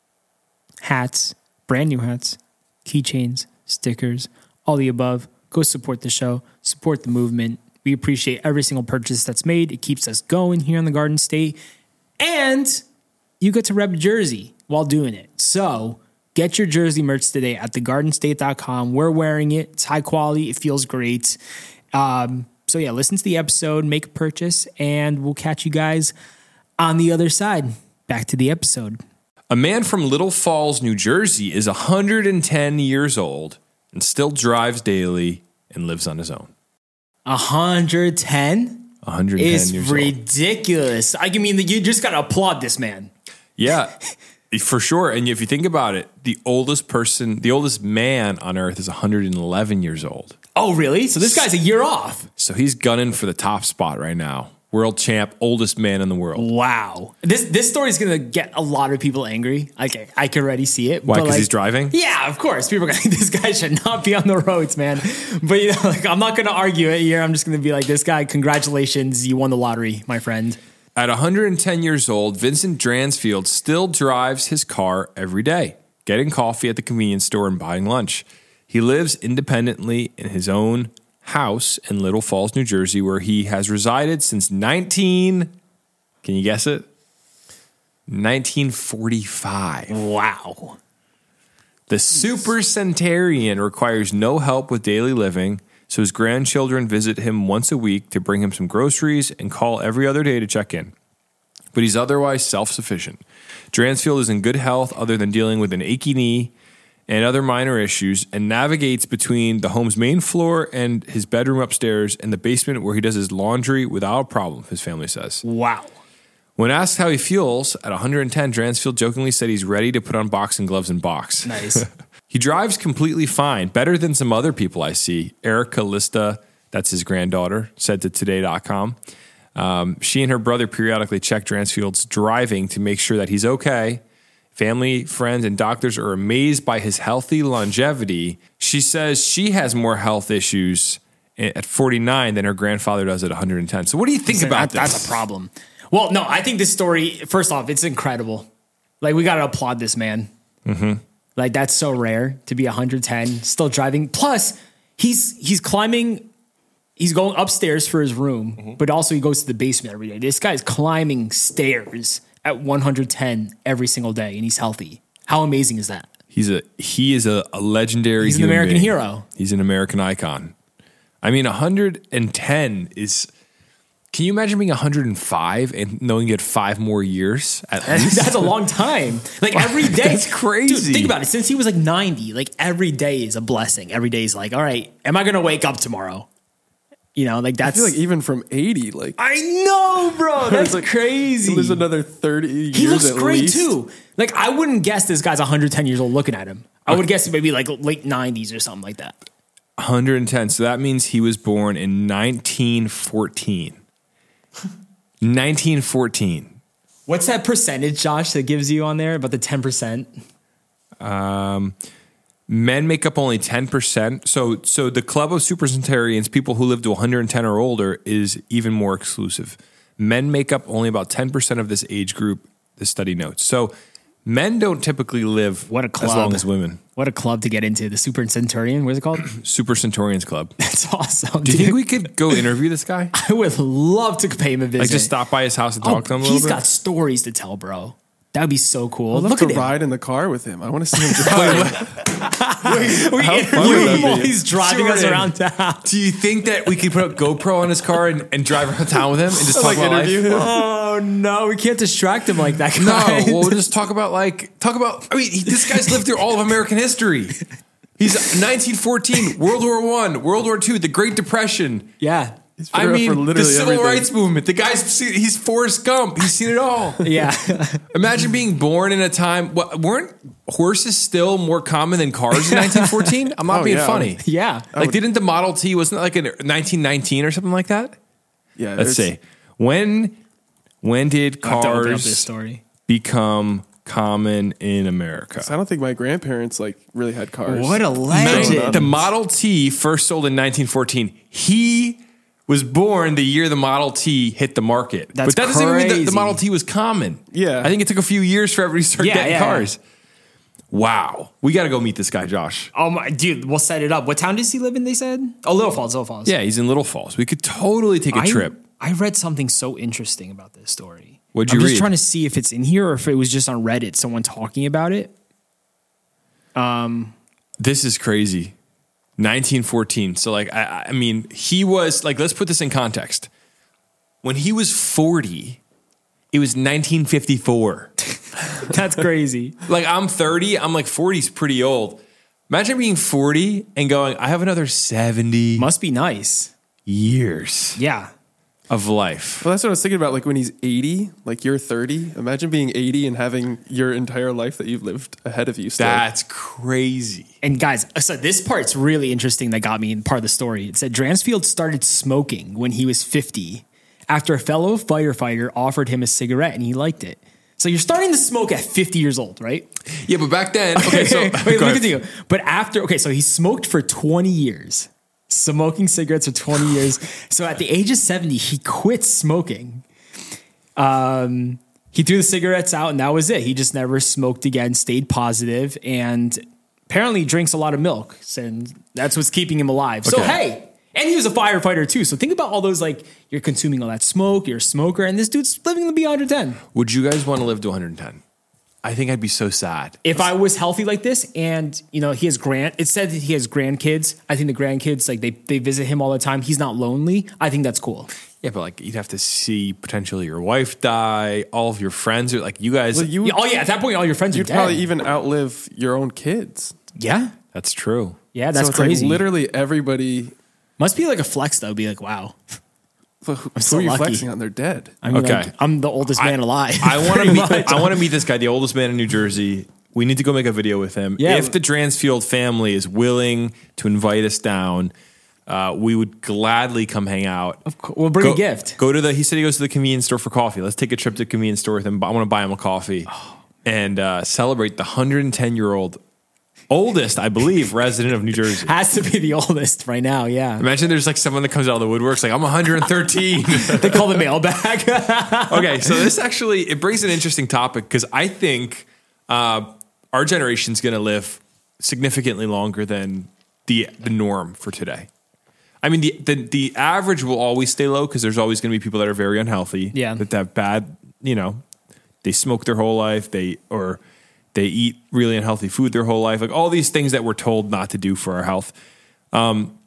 Hats, brand new hats, keychains, stickers, all the above. Go support the show, support the movement. We appreciate every single purchase that's made. It keeps us going here on the Garden State. And you get to rep a jersey while doing it. So get your jersey merch today at the garden state dot com. We're wearing it. It's high quality. It feels great. Um, so yeah, listen to the episode, make a purchase, and we'll catch you guys on the other side. Back to the episode. A man from Little Falls, New Jersey is one hundred ten years old and still drives daily and lives on his own. one hundred ten one hundred ten is years old. ridiculous. I mean, you just got to applaud this man. Yeah, for sure. And if you think about it, the oldest person, the oldest man on earth is one hundred eleven years old. Oh, really? So this guy's a year off. So he's gunning for the top spot right now. World champ, oldest man in the world. Wow. This this story is going to get a lot of people angry. Okay, I can already see it. Why? but, Because like, he's driving? Yeah, of course. People are going to think this guy should not be on the roads, man. But you know, like, I'm not going to argue it here. I'm just going to be like, this guy, congratulations. You won the lottery, my friend. At one hundred ten years old, Vincent Dransfield still drives his car every day, getting coffee at the convenience store and buying lunch. He lives independently in his own house in Little Falls, New Jersey, where he has resided since nineteen, can you guess it? nineteen forty-five. Wow. The supercentenarian requires no help with daily living, so his grandchildren visit him once a week to bring him some groceries and call every other day to check in. But he's otherwise self-sufficient. Dransfield is in good health other than dealing with an achy knee and other minor issues, and navigates between the home's main floor and his bedroom upstairs and the basement where he does his laundry without a problem, his family says. Wow. When asked how he feels at one hundred ten, Dransfield jokingly said he's ready to put on boxing gloves and box. Nice. He drives completely fine, better than some other people I see. Erica Lista, that's his granddaughter, said to today dot com. Um, she and her brother periodically check Dransfield's driving to make sure that he's okay. Family, friends, and doctors are amazed by his healthy longevity. She says she has more health issues at forty-nine than her grandfather does at one hundred ten. So what do you think So about that- this? That's a problem. Well, no, I think this story, first off, it's incredible. Like, we got to applaud this man. Mm-hmm. Like, that's so rare to be one hundred ten, still driving. Plus, he's he's climbing, he's going upstairs for his room, mm-hmm. but also he goes to the basement every day. This guy's climbing stairs at one hundred ten every single day, and he's healthy. How amazing is that? He's a he is a, a legendary He's an human American being. hero. He's an American icon. I mean, one hundred ten is... Can you imagine being one hundred five and knowing you had five more years at least? That's a long time. Like, every day. That's crazy. Dude, think about it. Since he was like ninety, like every day is a blessing. Every day is like, all right, am I going to wake up tomorrow? You know, like I that's feel like even from eighty, like I know, bro. That's like, crazy. He lives another thirty years. He looks at great least. too. Like, I wouldn't guess this guy's one hundred ten years old looking at him. I would guess maybe like late nineties or something like that. one hundred ten. So that means he was born in nineteen fourteen. nineteen fourteen. What's that percentage, Josh, that gives you on there about the ten percent? Men make up only ten percent. So so the club of supercentenarians, people who live to one hundred ten or older, is even more exclusive. Men make up only about ten percent of this age group, the study notes. So men don't typically live What a club. as long as women. What a club to get into. The Super Centurion, what's it called? Super Centurions Club. That's awesome. Do you think we could go interview this guy? I would love to pay him a visit. Like just stop by his house and talk Oh, to him a little he's bit? got stories to tell, bro. That would be so cool. I'd love Look to at him. ride in the car with him. I want to see him drive. We How interview fun would that him while be? he's driving us Jordan. around town. Do you think that we could put a GoPro on his car and, and drive around town with him and just talk like about interview life? him. Oh no, we can't distract him like that. No, guy. we'll just talk about like talk about. I mean, he, this guy's lived through all of American history. He's nineteen fourteen, World War One, World War Two, the Great Depression. yeah, He's been I around mean, for the literally Civil everything. Rights Movement. The guy's seen, he's Forrest Gump. He's seen it all. yeah. Imagine being born in a time. What, weren't horses still more common than cars in nineteen fourteen? I'm not Oh, being yeah. funny. Yeah. Like, didn't the Model T wasn't it like in nineteen nineteen or something like that? Yeah, Let's there's- see. When when did I have to open up this cars story. become common in America? I don't think my grandparents like really had cars. What a Growing legend. up. The Model T first sold in nineteen fourteen. He was born the year the Model T hit the market. That's but that doesn't even mean that the crazy. Model T was common. Yeah. I think it took a few years for everybody to start Yeah, getting yeah, cars. Wow. We got to go meet this guy, Josh. Oh my dude, we'll set it up. What town does he live in? They said. Oh, Little Falls. Little Falls. Yeah, he's in Little Falls. We could totally take a I, trip. I read something so interesting about this story. What'd I'm you just read? trying to see if it's in here or if it was just on Reddit, someone talking about it. This is crazy. nineteen fourteen. So, like, I, I mean, he was, like, let's put this in context. When he was forty, it was nineteen fifty-four. That's crazy. Like, I'm thirty. I'm like, forty's pretty old. Imagine being forty and going, I have another seventy Must be nice. years Yeah. of life. Well, that's what I was thinking about. Like when he's eighty, like you're thirty. Imagine being eighty and having your entire life that you've lived ahead of you. Still. That's crazy. And guys, so this part's really interesting that got me in part of the story. It said Dransfield started smoking when he was fifty after a fellow firefighter offered him a cigarette and he liked it. So you're starting to smoke at fifty years old, right? Yeah, but back then, okay, so Wait, go let me ahead. continue. But after, okay, so he smoked for twenty years, smoking cigarettes for twenty years. So at the age of seventy, he quit smoking. Um, he threw the cigarettes out and that was it. He just never smoked again, stayed positive, and apparently drinks a lot of milk. And that's what's keeping him alive. So, Okay. hey, and he was a firefighter too. So think about all those, like, you're consuming all that smoke, you're a smoker, and this dude's living to be one hundred ten. Would you guys want to live to one hundred ten? I think I'd be so sad. If I was healthy like this, and you know he has grand, it said that he has grandkids. I think the grandkids, like they they visit him all the time. He's not lonely. I think that's cool. Yeah, but like you'd have to see potentially your wife die. All of your friends are like you guys. Well, you Yeah, oh yeah, at that point, all your friends are you'd dead. probably even outlive your own kids. yeah, That's true. yeah, that's so it's crazy. Like literally everybody. Must be like a flex though. Be like, wow, Who, who so are you lucky. flexing on? They're dead. I mean, Okay. like, I'm the oldest man alive. I want to Pretty meet. much. I want to meet this guy, the oldest man in New Jersey. We need to go make a video with him. Yeah. If the Dransfield family is willing to invite us down, uh, we would gladly come hang out. Of course. We'll bring Go, a gift. Go to the. He said he goes to the convenience store for coffee. Let's take a trip to the convenience store with him. I want to buy him a coffee Oh. and uh, celebrate the one hundred ten year old oldest, I believe, resident of New Jersey. Has to be the oldest right now. Yeah. Imagine there's like someone that comes out of the woodworks like I'm one hundred thirteen. They call the mailbag. Okay, so this actually it brings an interesting topic because I think uh, our generation's going to live significantly longer than the the norm for today. I mean, the the, the average will always stay low because there's always going to be people that are very unhealthy. Yeah. That have bad, you know, they smoke their whole life. They or they eat really unhealthy food their whole life. Like all these things that we're told not to do for our health. Um,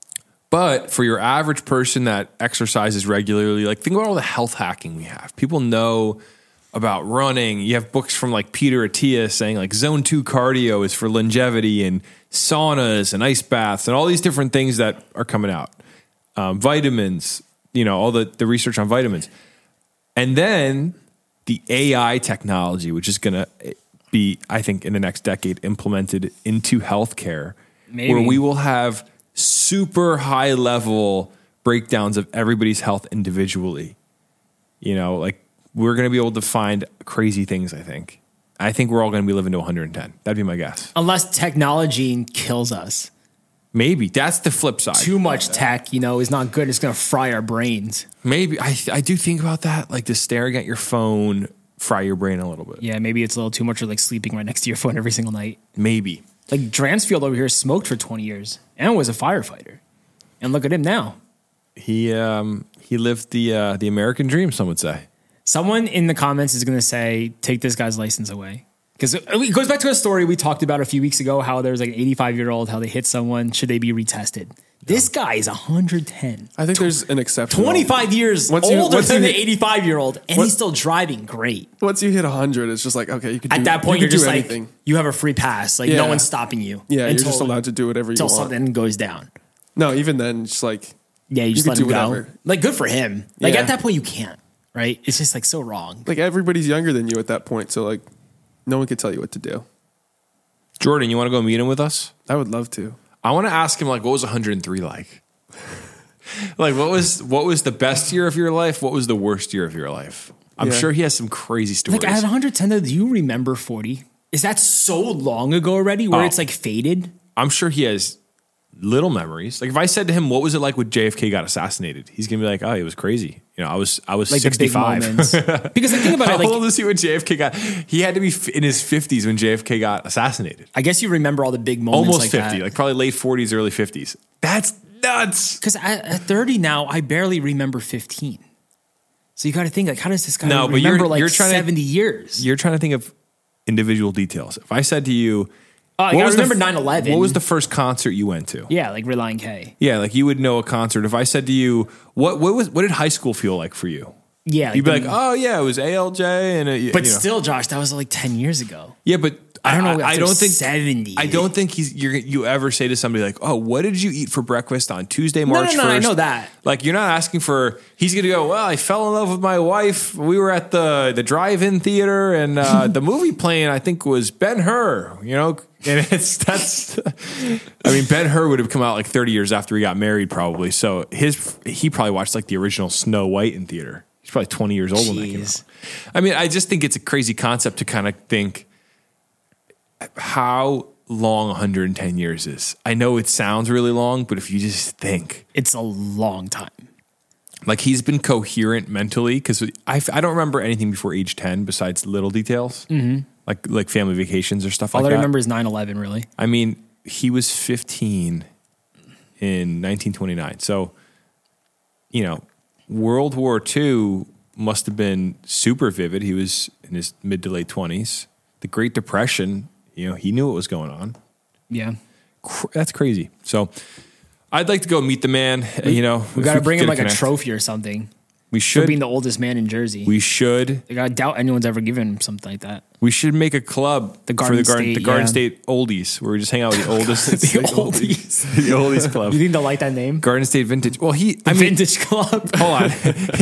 but for your average person that exercises regularly, like think about all the health hacking we have. People know about running. You have books from like Peter Attia saying like zone two cardio is for longevity and saunas and ice baths and all these different things that are coming out. Um, vitamins, you know, all the, the research on vitamins. And then the A I technology, which is going to be, I think, in the next decade implemented into healthcare, Maybe. where we will have super high level breakdowns of everybody's health individually. You know, like we're going to be able to find crazy things, I think. I think we're all going to be living to one hundred ten. That'd be my guess. Unless technology kills us. Maybe. That's the flip side. Too much tech, you know, is not good. It's going to fry our brains. Maybe. I, I do think about that. Like just staring at your phone fry your brain a little bit. Yeah, maybe it's a little too much, or like sleeping right next to your phone every single night. Maybe. Like Dransfield over here smoked for twenty years and was a firefighter. And look at him now. He um he lived the uh, the American dream, some would say. Someone in the comments is going to say, take this guy's license away. Because it goes back to a story we talked about a few weeks ago, how there was like an eighty-five-year-old, how they hit someone. Should they be retested? This guy is one hundred ten. I think there's an exception. twenty-five years Once you- older once than you the hit- eighty-five-year-old, and What- he's still driving great. Once you hit one hundred, it's just like, okay, you can At do, that point, you you're can just do like, anything. you have a free pass. Like, no Yeah. one's stopping you. Yeah, you're until- just allowed to do whatever you Until want. something goes down. No, even then, just like, Yeah, you just can let do him go. whatever. Like, good for him. Like, Yeah. at that point, you can't, right? It's just like so wrong. like everybody's younger than you at that point. So like, no one could tell you what to do. Jordan, you want to go meet him with us? I would love to. I want to ask him like, what was one hundred three like? Like, what was what was the best year of your life? What was the worst year of your life? I'm Yeah. sure he has some crazy stories. Like, at one hundred ten, though, do you remember forty? Is that so long ago already where Oh. it's like faded? I'm sure he has little memories. Like if I said to him, "What was it like when J F K got assassinated?" He's gonna be like, "Oh, it was crazy." You know, I was I was Like the big sixty-five. moments. Because the thing about How it, like, old is he when J F K got? He had to be f- in his fifties when J F K got assassinated. I guess you remember all the big moments Almost like fifty, that. like probably late forties, early fifties. That's nuts. Because at, at thirty now, I barely remember fifteen. So you got to think, like, how does this guy No, but remember you're- like you're trying to- seventy years? You're trying to think of individual details. If I said to you, Oh, I what gotta was the remember f- nine eleven. What was the first concert you went to? Yeah, like Reliant K. Yeah, like you would know a concert. If I said to you, what what was what did high school feel like for you? Yeah. You'd be the- like, oh yeah, it was A L J, and it, but you know. still, Josh, that was like ten years ago. yeah, but I don't know. I, after don't think seventy. I don't think he's you're you ever say to somebody like, oh, what did you eat for breakfast on Tuesday, March no, no, I first? know that. Like you're not asking for. He's gonna go. Well, I fell in love with my wife. We were at the the drive-in theater, and uh, the movie playing I think was Ben-Hur. You know, and it's that's. I mean, Ben-Hur would have come out like thirty years after he got married, probably. So his he probably watched like the original Snow White in theater. He's probably twenty years old when that came Jeez. out. I mean, I just think it's a crazy concept to kind of think how long one hundred ten years is. I know it sounds really long, but if you just think, It's a long time. like he's been coherent mentally, because I, I don't remember anything before age ten besides little details, mm-hmm. like like family vacations or stuff All like I that. remember is nine eleven, really. I mean, he was fifteen in nineteen twenty-nine. So, you know, World War Two must have been super vivid. He was in his mid to late twenties. The Great Depression, you know, he knew what was going on. Yeah. Cr- That's crazy. So I'd like to go meet the man. You know, We if got to could bring get him like a connect. trophy or something We for should. being the oldest man in Jersey. We should. Like, I doubt anyone's ever given him something like that. We should make a club The for Garden the Garden, State, the Garden yeah. State Oldies, where we just hang out with the oldest, The oldies. the Oldies Club, You think they'll like that name? Garden State Vintage. Well, he. The I mean, Vintage Club. hold on.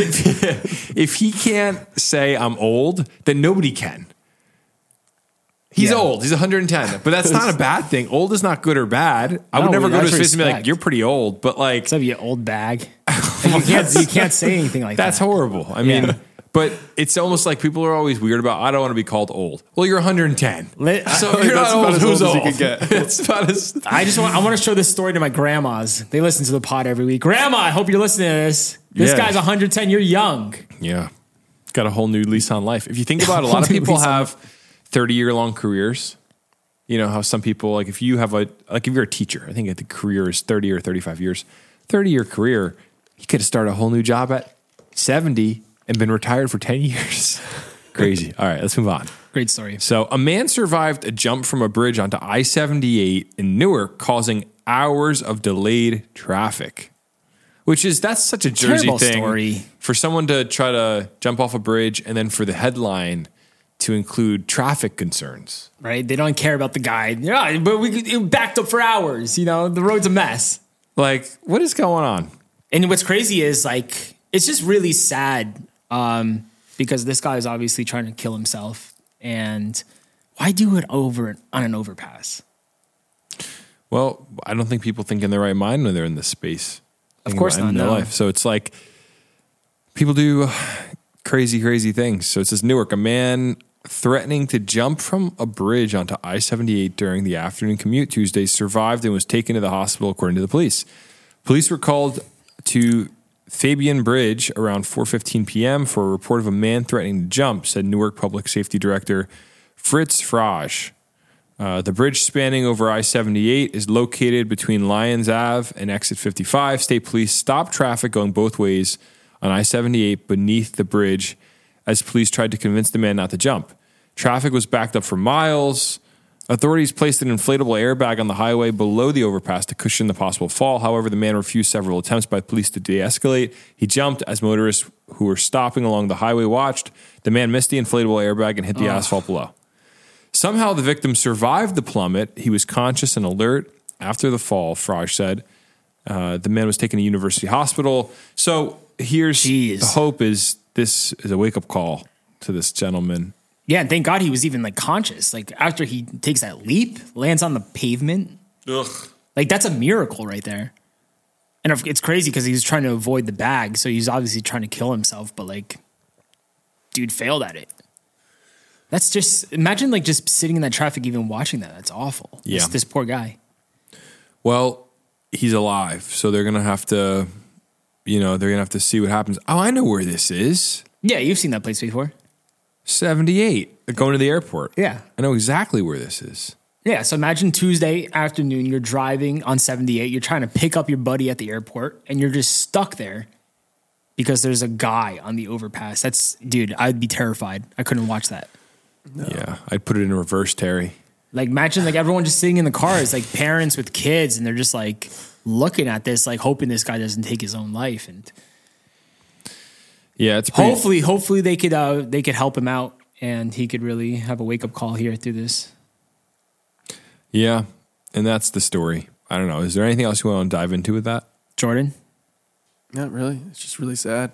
if, if he can't say I'm old, then nobody can. He's Yeah. old. He's one hundred ten. But that's not a bad thing. Old is not good or bad. I would No, never go to that's his face and be like, respect. "You're pretty old." But like, Except you old bag. you can't you can't say anything like that's that. horrible. I mean, Yeah. but it's almost like people are always weird about. I don't want to be called old. Well, you're one hundred ten. Let- So Like, if you're that's not about old, as who's old old? as you can get. It's about as. I just want I want to show this story to my grandmas. They listen to the pod every week. Grandma, I hope you're listening to this. This Yeah. guy's one hundred ten. You're young. Yeah, got a whole new lease on life. If you think about it, a lot of Whole new people lease on have thirty year long careers. You know how some people, like if you have a, like if you're a teacher, I think the career is thirty or thirty-five years. thirty year career, you could have started a whole new job at seventy and been retired for ten years. Crazy. All right, let's move on. Great story. So a man survived a jump from a bridge onto I seventy-eight in Newark, causing hours of delayed traffic. Which is, that's such a Jersey Terrible thing story. for someone to try to jump off a bridge and then for the headline to include traffic concerns. Right? They don't care about the guy. Yeah, but we it backed up for hours. You know, the road's a mess. Like, what is going on? And what's crazy is like it's just really sad um, because this guy is obviously trying to kill himself. And why do it over on an overpass? Well, I don't think people think in their right mind when they're in this space. Of Think course about not, in their no. life. So it's like people do crazy, crazy things. So it says Newark, a man threatening to jump from a bridge onto I seventy-eight during the afternoon commute Tuesday survived and was taken to the hospital, according to the police. Police were called to Fabian Bridge around four fifteen p.m. for a report of a man threatening to jump, said Newark Public Safety Director Fritz Frage. Uh, the bridge spanning over I seventy-eight is located between Lyons Ave and Exit fifty-five. State police stopped traffic going both ways on I seventy-eight beneath the bridge as police tried to convince the man not to jump. Traffic was backed up for miles. Authorities placed an inflatable airbag on the highway below the overpass to cushion the possible fall. However, the man refused several attempts by police to de-escalate. He jumped as motorists who were stopping along the highway watched. The man missed the inflatable airbag and hit the asphalt below. Somehow the victim survived the plummet. He was conscious and alert after the fall, Frage said. Uh, the man was taken to University Hospital. So here's Jeez. the hope is this is a wake-up call to this gentleman. Yeah, and thank God he was even like conscious. Like after he takes that leap, lands on the pavement. Ugh. Like that's a miracle right there. And if- it's crazy because he was trying to avoid the bag, so he's obviously trying to kill himself. But like, dude failed at it. That's just imagine like just sitting in that traffic, even watching that. That's awful. Yeah. This, this poor guy. Well, he's alive, so they're gonna have to, you know, they're gonna have to see what happens. Oh, I know where this is. Yeah, you've seen that place before. seventy-eight, going to the airport. Yeah. I know exactly where this is. Yeah, so imagine Tuesday afternoon, you're driving on seventy-eight, you're trying to pick up your buddy at the airport, and you're just stuck there because there's a guy on the overpass. That's, dude, I'd be terrified. I couldn't watch that. Yeah, I'd put it in reverse, Terry. Like, imagine like everyone just sitting in the cars, like parents with kids, and they're just like looking at this, like hoping this guy doesn't take his own life. And Yeah, it's pretty, hopefully, hopefully they could uh, they could help him out, and he could really have a wake up call here through this. Yeah, and that's the story. I don't know. Is there anything else you want to dive into with that? Jordan, Not really. It's just really sad.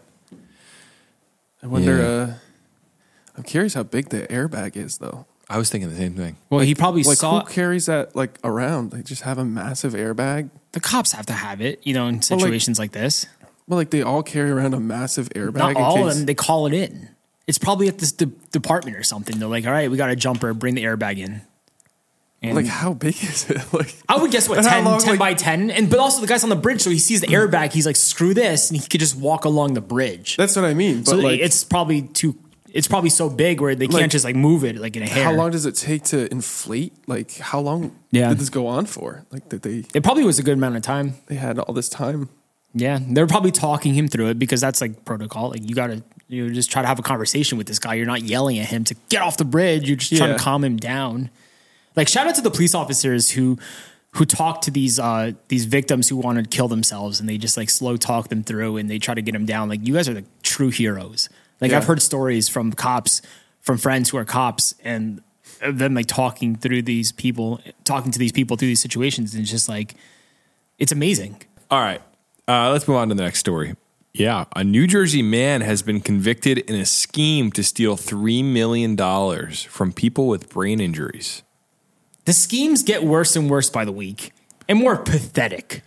I wonder. Yeah. Uh, I'm curious how big the airbag is, though. I was thinking the same thing. well, he probably Like, saw who carries that like around? Like, just have a massive airbag. the cops have to have it, you know, in situations like, this. Well, like they all carry around a massive airbag. Not in all case, of them. They call it in. It's probably at this de- department or something. They're like, all right, we got a jumper. Bring the airbag in. And Like, how big is it? Like, I would guess what and how ten, long, ten like- by ten, and but also the guy's on the bridge, so he sees the airbag. He's like, "Screw this," and he could just walk along the bridge. That's what I mean. But so like, it's probably too. It's probably so big where they Like, can't just like move it like in a hair. how long does it take to inflate? Like, how long Yeah. did this go on for? Like, did they It probably was a good amount of time. they had all this time? Yeah, they're probably talking him through it because that's like protocol. Like you got to you know, just try to have a conversation with this guy. You're not yelling at him to get off the bridge. You're just trying Yeah. to calm him down. Like shout out to the police officers who who talk to these uh, these victims who want to kill themselves, and they just like slow talk them through, and they try to get them down. Like you guys are the true heroes. Like Yeah. I've heard stories from cops, from friends who are cops, and of them like talking through these people, talking to these people through these situations, and it's just like it's amazing. All right, uh, let's move on to the next story. Yeah, a New Jersey man has been convicted in a scheme to steal three million dollars from people with brain injuries. The schemes get worse and worse by the week and more pathetic.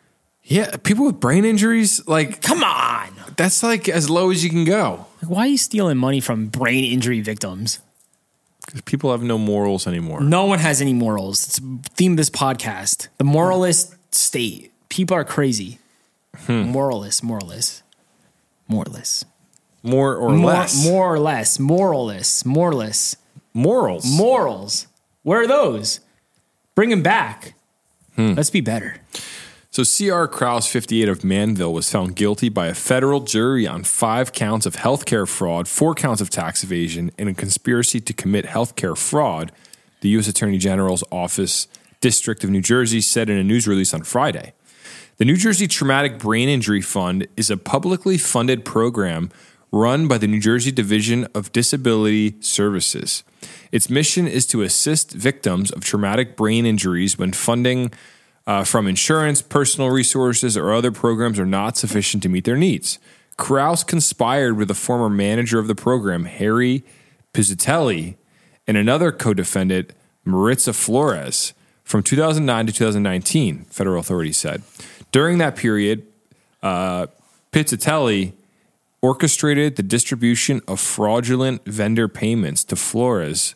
Yeah, people with brain injuries, like, Come on. that's like as low as you can go. Like, why are you stealing money from brain injury victims? Because people have no morals anymore. No one has any morals. It's the theme of this podcast. The moralist state. People are crazy. Hmm. Moralist, moralist, moralist. More or More, less. more or less. Moralist, moralist. Morals. Morals. Where are those? Bring them back. Hmm. Let's be better. So C R Kraus, fifty-eight of Manville, was found guilty by a federal jury on five counts of healthcare fraud, four counts of tax evasion, and a conspiracy to commit healthcare fraud, the U S Attorney General's Office, District of New Jersey, said in a news release on Friday. The New Jersey Traumatic Brain Injury Fund is a publicly funded program run by the New Jersey Division of Disability Services. Its mission is to assist victims of traumatic brain injuries when funding uh, from insurance, personal resources, or other programs are not sufficient to meet their needs. Kraus conspired with a former manager of the program, Harry Pizzatelli, and another co-defendant, Maritza Flores, from two thousand nine to two thousand nineteen, federal authorities said. During that period, uh, Pizzatelli orchestrated the distribution of fraudulent vendor payments to Flores,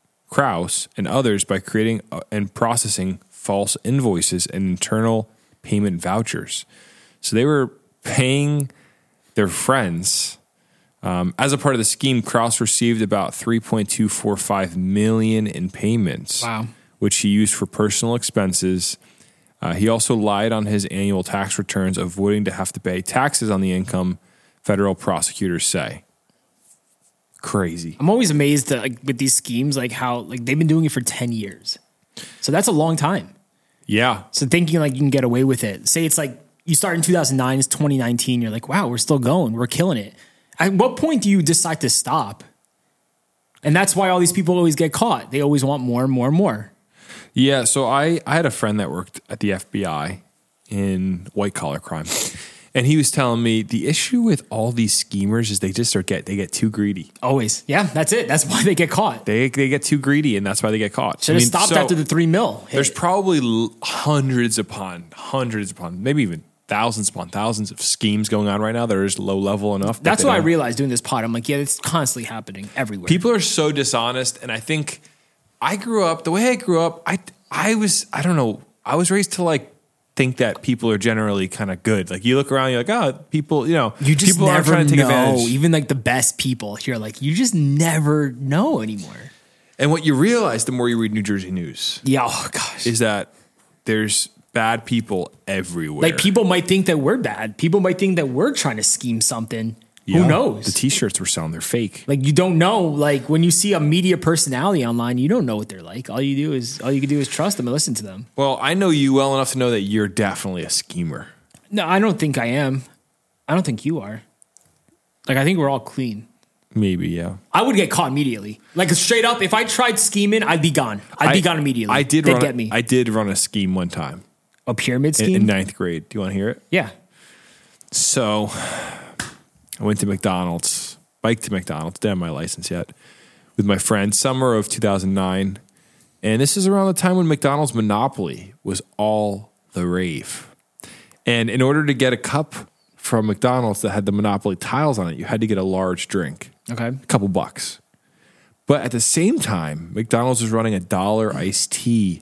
Kraus, and others by creating uh, and processing false invoices and internal payment vouchers. So they were paying their friends. Um, as a part of the scheme, Kraus received about three point two four five million dollars in payments, Wow. which he used for personal expenses. Uh, he also lied on his annual tax returns, avoiding to have to pay taxes on the income, federal prosecutors say. Crazy. I'm always amazed that, like, with these schemes, like how like they've been doing it for ten years. So that's a long time. Yeah. So thinking like you can get away with it. Say it's like you start in two thousand nine, it's twenty nineteen. You're like, wow, we're still going. We're killing it. At what point do you decide to stop? And that's why all these people always get caught. They always want more and more and more. Yeah, so I, I had a friend that worked at the F B I in white collar crime. And he was telling me the issue with all these schemers is they just start get they get too greedy. Always. Yeah, that's it. That's why they get caught. They they get too greedy, and that's why they get caught. Should have stopped so after the three mil. hit. There's probably l- hundreds upon hundreds upon maybe even thousands upon thousands of schemes going on right now that are just low level enough. that That's they what I don't- realized doing this pod. I'm like, yeah, it's constantly happening everywhere. People are so dishonest, and I think I grew up the way I grew up. I I was I don't know. I was raised to like think that people are generally kind of good. Like you look around, you're like, oh, people, you know, you just people aren't never trying to take know. advantage. Even like the best people, you're like, you just never know anymore. And what you realize the more you read New Jersey news Yeah, oh gosh. is that there's bad people everywhere. Like people might think that we're bad. People might think that we're trying to scheme something. Yeah. Who knows? The T-shirts we're selling, they're fake. Like you don't know. Like when you see a media personality online, you don't know what they're like. All you do is all you can do is trust them and listen to them. Well, I know you well enough to know that you're definitely a schemer. No, I don't think I am. I don't think you are. Like I think we're all clean. Maybe, yeah. I would get caught immediately. Like straight up, if I tried scheming, I'd be gone. I'd be I- gone immediately. I did They'd run. get a- me. I did run a scheme one time A pyramid in, scheme. in ninth grade. Do you want to hear it? Yeah. So I went to McDonald's, biked to McDonald's, didn't have my license yet, with my friend, summer of two thousand nine. And this is around the time when McDonald's Monopoly was all the rave. And in order to get a cup from McDonald's that had the Monopoly tiles on it, you had to get a large drink, Okay. a couple bucks. But at the same time, McDonald's was running a dollar iced tea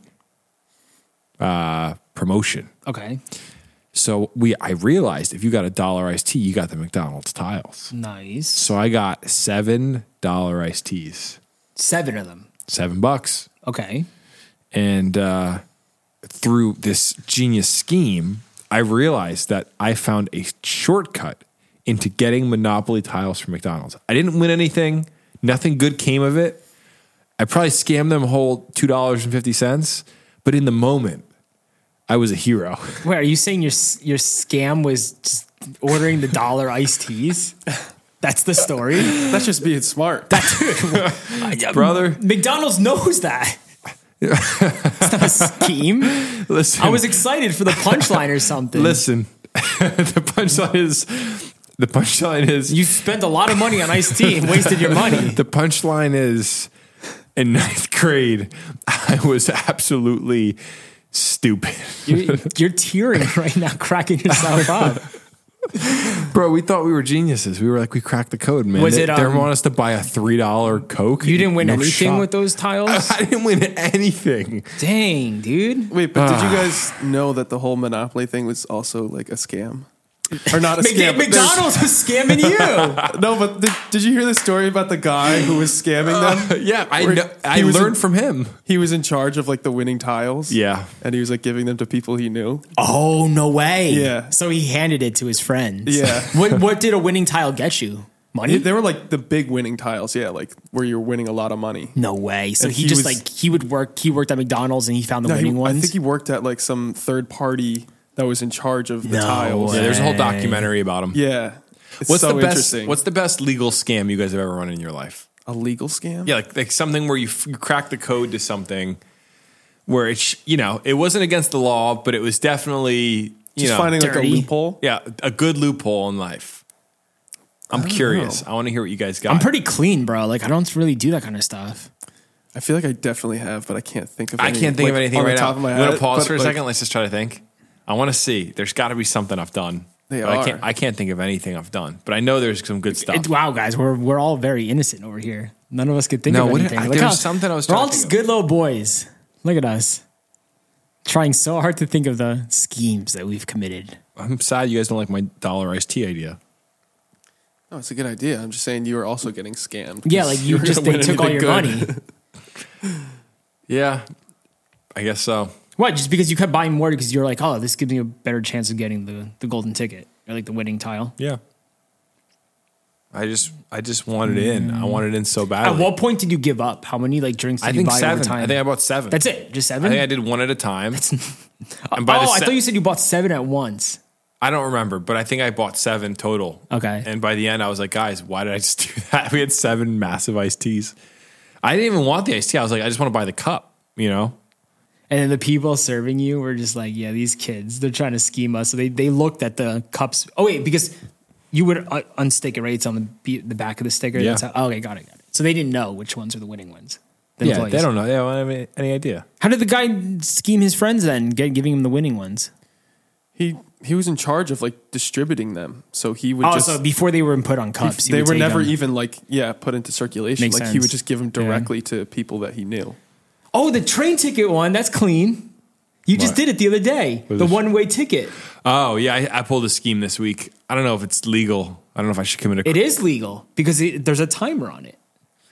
uh, promotion. Okay. So we, I realized if you got a dollar iced tea, you got the McDonald's tiles. Nice. So I got seven dollar iced teas, Seven of them. seven bucks, Okay. and uh, through this genius scheme, I realized that I found a shortcut into getting Monopoly tiles from McDonald's. I didn't win anything; nothing good came of it. I probably scammed them a whole two dollars and fifty cents, but in the moment, I was a hero. Wait, are you saying your your scam was just ordering the dollar iced teas? That's the story, That's just being smart. Brother. McDonald's knows that. It's not a scheme. Listen, I was excited for the punchline or something. listen. the punchline is the punchline is You spent a lot of money on iced tea and wasted your money. the punchline is in ninth grade, I was absolutely stupid. You're, you're tearing right now, cracking yourself up. Bro, we thought we were geniuses. We were like, we cracked the code, man. Was they, it, they um, want us to buy a three dollar Coke. You didn't win No anything shot. with those tiles? I didn't win anything. Dang, dude. Wait, but did you Ah. guys know that the whole Monopoly thing was also like a scam? Or not a Mc- scam. but there's- McDonald's was scamming you. No, but did, did you hear the story about the guy who was scamming them? Yeah, I Where know, I he was learned in- from him. He was in charge of like the winning tiles. Yeah. And he was like giving them to people he knew. Oh, no way. Yeah. So he handed it to his friends. Yeah. What What did a winning tile get you? Money? They were like the big winning tiles, yeah, like where you're winning a lot of money. No way. So And he, he just was- like he would work. He worked at McDonald's and he found the No, he, winning I ones. think he worked at like some third party that was in charge of the No tiles. way. Yeah, there's a whole documentary about him. Yeah. It's What's so the best? interesting. What's the best legal scam you guys have ever run in your life? a legal scam? Yeah, like like something where you, f- you crack the code to something where it's you know it wasn't against the law, but it was definitely you Just know finding like a dirty. loophole. yeah a good loophole in life. I'm don't curious. know. I want to hear what you guys got. I'm pretty clean, bro. Like I don't really do that kind of stuff. I feel like I definitely have, but I can't think of I any, can't think like, of anything on right the top now. of my You head. want to pause but, for a like, second? Let's just try to think. I want to see. There's got to be something I've done. They But I are. can't. I can't think of anything I've done, but I know there's some good stuff. It, wow, guys, we're we're all very innocent over here. None of us could think No, of what- anything. I- Look there was how- something I was We're all trying to just think of. good little boys. Look at us, trying so hard to think of the schemes that we've committed. I'm sad you guys don't like my dollar iced tea idea. No, it's a good idea. I'm just saying you were also getting scammed. Yeah, like you were just gonna they win took all your anything good. money. Yeah, I guess so. What? Just because you kept buying more because you're like, oh, this gives me a better chance of getting the the golden ticket or like the winning tile. Yeah. I just I just wanted it in. I wanted it in so At badly. what point did you give up? How many like drinks did I you think buy seven. over time? I think I bought seven. That's it. Just I seven. think I did one at a time. and oh, by the I se- thought you said you bought seven at once. I don't remember, but I think I bought seven total. Okay. And by the end, I was like, guys, why did I just do that? We had seven massive iced teas. I didn't even want the iced tea. I was like, I just want to buy the cup, you know? And then the people serving you were just like, yeah, these kids, they're trying to scheme us. So they, they looked at the cups. Oh, wait, because you would uh, unstick it, right? It's on the, be- the back of the sticker. Yeah. That's how, oh, okay, got it, got it. So they didn't know which ones are the winning ones. The Yeah, employees. they don't know. They don't have any, any idea. How did the guy scheme his friends then, get, giving him the winning ones? He he was in charge of like distributing them, so he would Oh, just. so before they were put on cups. he they would were take never them. even like yeah put into circulation. Makes like he sense. would just give them directly to people that he knew. Oh, the train ticket one, that's clean. You just What? did it the other day. Was The this- one-way ticket. Oh, yeah. I, I pulled a scheme this week. I don't know if it's legal. I don't know if I should commit a It is legal because it, there's a timer on it.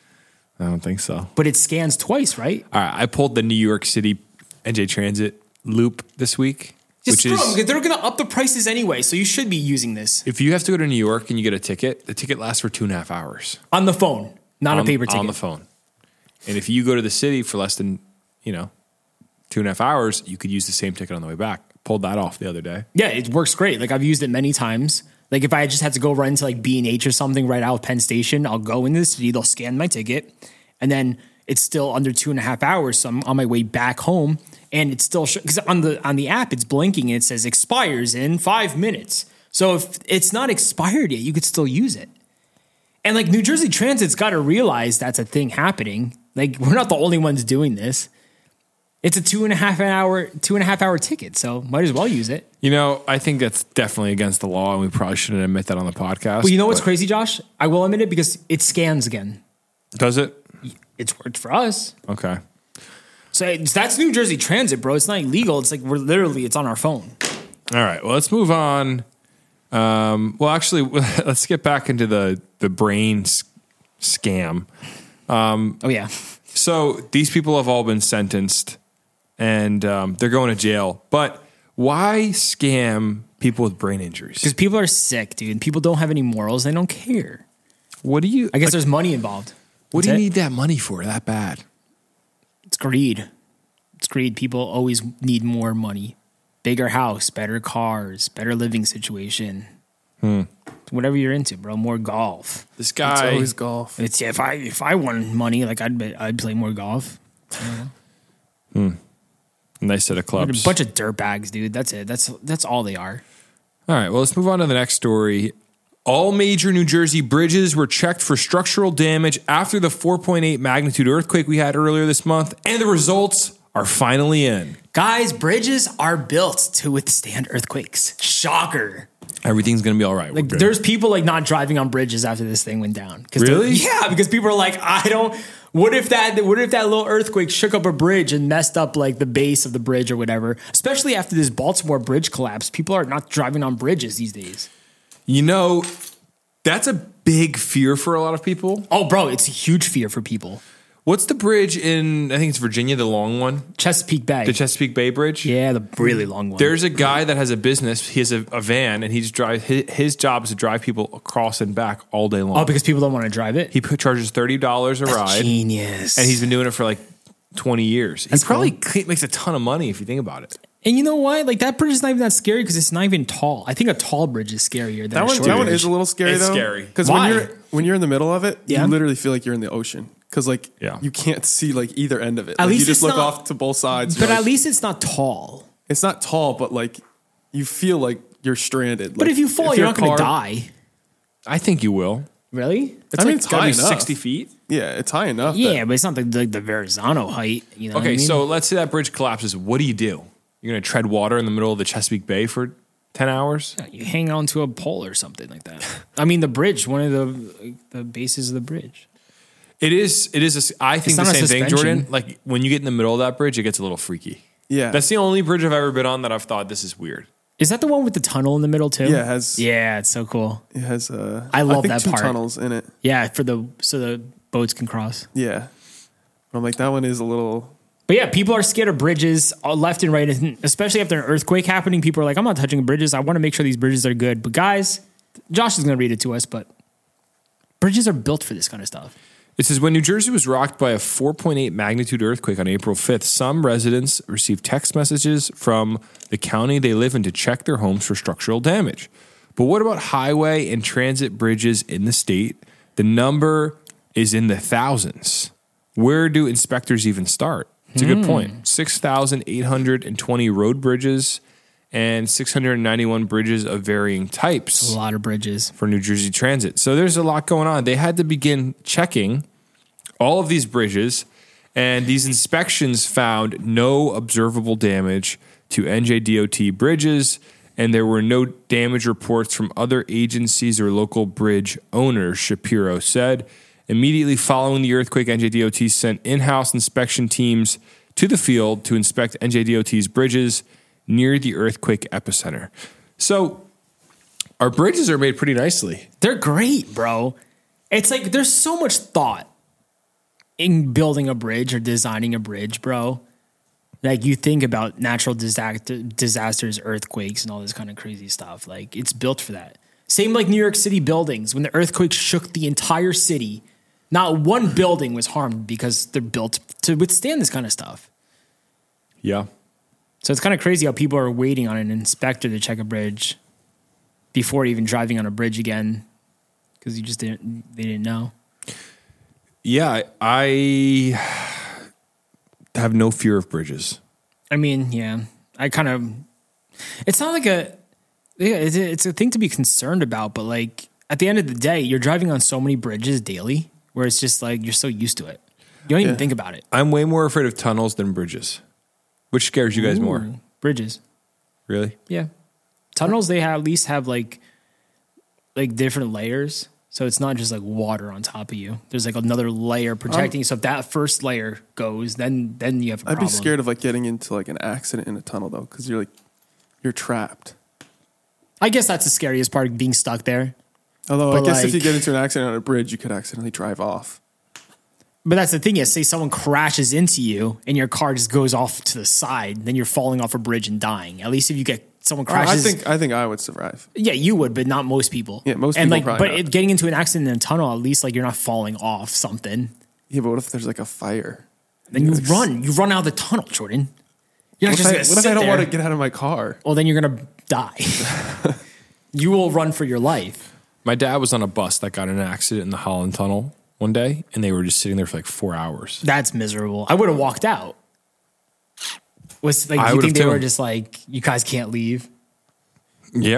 I don't think so. But it scans twice, right? All right. I pulled the New York City N J Transit loop this week. Just which screw is, them because they're going to up the prices anyway, so you should be using this if you have to go to New York and you get a ticket, the ticket lasts for two and a half hours. on the phone, not on, a paper ticket. on the phone. And if you go to the city for less than, you know, two and a half hours, you could use the same ticket on the way back. Pulled that off the other day. Yeah, it works great. Like I've used it many times. Like if I just had to go run to like B and H or something right out of Penn Station, I'll go into the city, they'll scan my ticket, and then it's still under two and a half hours. So I'm on my way back home, and it's still because on the on the app it's blinking and it says expires in five minutes. So if it's not expired yet, you could still use it. And like New Jersey Transit's got to realize that's a thing happening. Like we're not the only ones doing this. It's a two and a half an hour, two and a half hour ticket, so might as well use it. You know, I think that's definitely against the law, and we probably shouldn't admit that on the podcast. Well, you know what's but- crazy, Josh? I will admit it because it scans again. Does it? It's worked for us. Okay. So it's, that's New Jersey Transit, bro. It's not illegal. It's like we're literally, it's on our phone. All right. Well, let's move on. Um, well, actually, let's get back into the the brain s- scam. Oh, yeah. So these people have all been sentenced, and um, they're going to jail. But why scam people with brain injuries? Because people are sick, dude. People don't have any morals. They don't care. What do you? I guess like, there's money involved. what do That's you it. need that money for? That bad? It's greed. It's greed. People always need more money. Bigger house, better cars, better living situation. Hmm. Whatever you're into, bro. More golf. This It's guy. always golf. It's if I if I won money, like I'd be, I'd play more golf. Nice set of They're a clubs. bunch of dirt bags, dude. That's it. That's that's all they are. All right, well, let's move on to the next story. All major New Jersey bridges were checked for structural damage after the four point eight magnitude earthquake we had earlier this month, and the results are finally in. Guys, bridges are built to withstand earthquakes. Shocker. Everything's going to be all right. Like, there's people like not driving on bridges after this thing went down. Really? Yeah, because people are like, I don't. What if that? What if that little earthquake shook up a bridge and messed up like the base of the bridge or whatever? Especially after this Baltimore bridge collapse, people are not driving on bridges these days. You know, that's a big fear for a lot of people. Oh, bro, it's a huge fear for people. What's the bridge in, I think it's Virginia, the long one? Chesapeake Bay. The Chesapeake Bay Bridge? Yeah, the really long one. There's a guy that has a business. He has a, a van, and he's drive. His, his job is to drive people across and back all day long. Oh, because people don't want to drive it? He put, charges thirty dollars a ride. Genius. And he's been doing it for like twenty years. That's he probably cool. makes a ton of money if you think about it. And you know what? Like, that bridge is not even that scary because it's not even tall. I think a tall bridge is scarier than That a one, short that one bridge. is a little scary It's though. scary. Because Why? when you're when you're in the middle of it, Yeah. you literally feel like you're in the ocean. Because like Yeah. you can't see like either end of it. At Like, least you just it's look not- off to both sides. But You're at like- least it's not tall. it's not tall, but like you feel like you're stranded. But Like, if you fall, if you're your not going to car- die. I think you will. Really? It's I mean, like it's gotta high be enough. sixty feet. Yeah, it's high enough. Yeah, that- but it's not the, the, the Verrazano height. You know what I Okay, mean? so let's say that bridge collapses. What do you do? You're going to tread water in the middle of the Chesapeake Bay for ten hours? you hang on to a pole or something like that. I mean, the bridge, one of the the bases of the bridge. It is. It is. A, I think It's the not a same thing, suspension. Jordan. Like when you get in the middle of that bridge, it gets a little freaky. yeah. That's the only bridge I've ever been on that I've thought this is weird. Is that the one with the tunnel in the middle too? Yeah, it has- Yeah, it's so cool. it has uh I love think that two part. tunnels in it. Yeah, for the so the boats can cross. Yeah. But I'm like that one is a little But yeah, people are scared of bridges uh, left and right, and especially after an earthquake happening. People are like, I'm not touching bridges. I want to make sure these bridges are good. But guys, Josh is going to read it to us, but bridges are built for this kind of stuff. It says, when New Jersey was rocked by a four point eight magnitude earthquake on April fifth, some residents received text messages from the county they live in to check their homes for structural damage. But what about highway and transit bridges in the state? The number is in the thousands. Where do inspectors even start? It's a good point. six thousand eight hundred twenty road bridges and six hundred ninety-one bridges of varying types A lot of bridges. for New Jersey Transit. So there's a lot going on. They had to begin checking all of these bridges, and these inspections found no observable damage to N J D O T bridges, and there were no damage reports from other agencies or local bridge owners, Shapiro said. Immediately following the earthquake, N J D O T sent in-house inspection teams to the field to inspect N J D O T's bridges near the earthquake epicenter. So our bridges are made pretty nicely. They're great, bro. It's like there's so much thought in building a bridge or designing a bridge, bro. Like you think about natural disaster, disasters, earthquakes, and all this kind of crazy stuff. Like it's built for that. Same like New York City buildings. When the earthquake shook the entire city, not one building was harmed because they're built to withstand this kind of stuff. Yeah. So it's kind of crazy how people are waiting on an inspector to check a bridge before even driving on a bridge again because you just didn't, they didn't know. Yeah, I have no fear of bridges. I mean, yeah, I kind of, it's not like a, yeah, it's a, it's a thing to be concerned about, but like at the end of the day, you're driving on so many bridges daily where it's just like, you're so used to it. You don't even Yeah. think about it. I'm way more afraid of tunnels than bridges. Which scares you guys more? Ooh, bridges. Really? Yeah. Tunnels, they have, at least have like, like different layers. So it's not just like water on top of you. There's like another layer protecting you. So if that first layer goes, then then you have a I'd problem. be scared of like getting into like an accident in a tunnel though, because you're like you're trapped. I guess that's the scariest part of being stuck there. Although But I guess if you like- get into an accident on a bridge, you could accidentally drive off. But that's the thing is, say someone crashes into you and your car just goes off to the side, then you're falling off a bridge and dying. At least if you get someone I crashes, think I think I would survive. yeah, you would, but not most people. Yeah, most and people like, probably but not. it, getting into an accident in a tunnel, at least like you're not falling off something. Yeah, but what if there's like a fire? Then you Like, run, you run out of the tunnel, Jordan. You're not What if, just I, gonna what sit if I don't there. want to get out of my car? Well, then you're gonna die. You will run for your life. My dad was on a bus that got in an accident in the Holland Tunnel one day, and they were just sitting there for like four hours. That's miserable. I would have walked out. Was like I you would've think they too. were just like, you guys can't leave? Yeah. You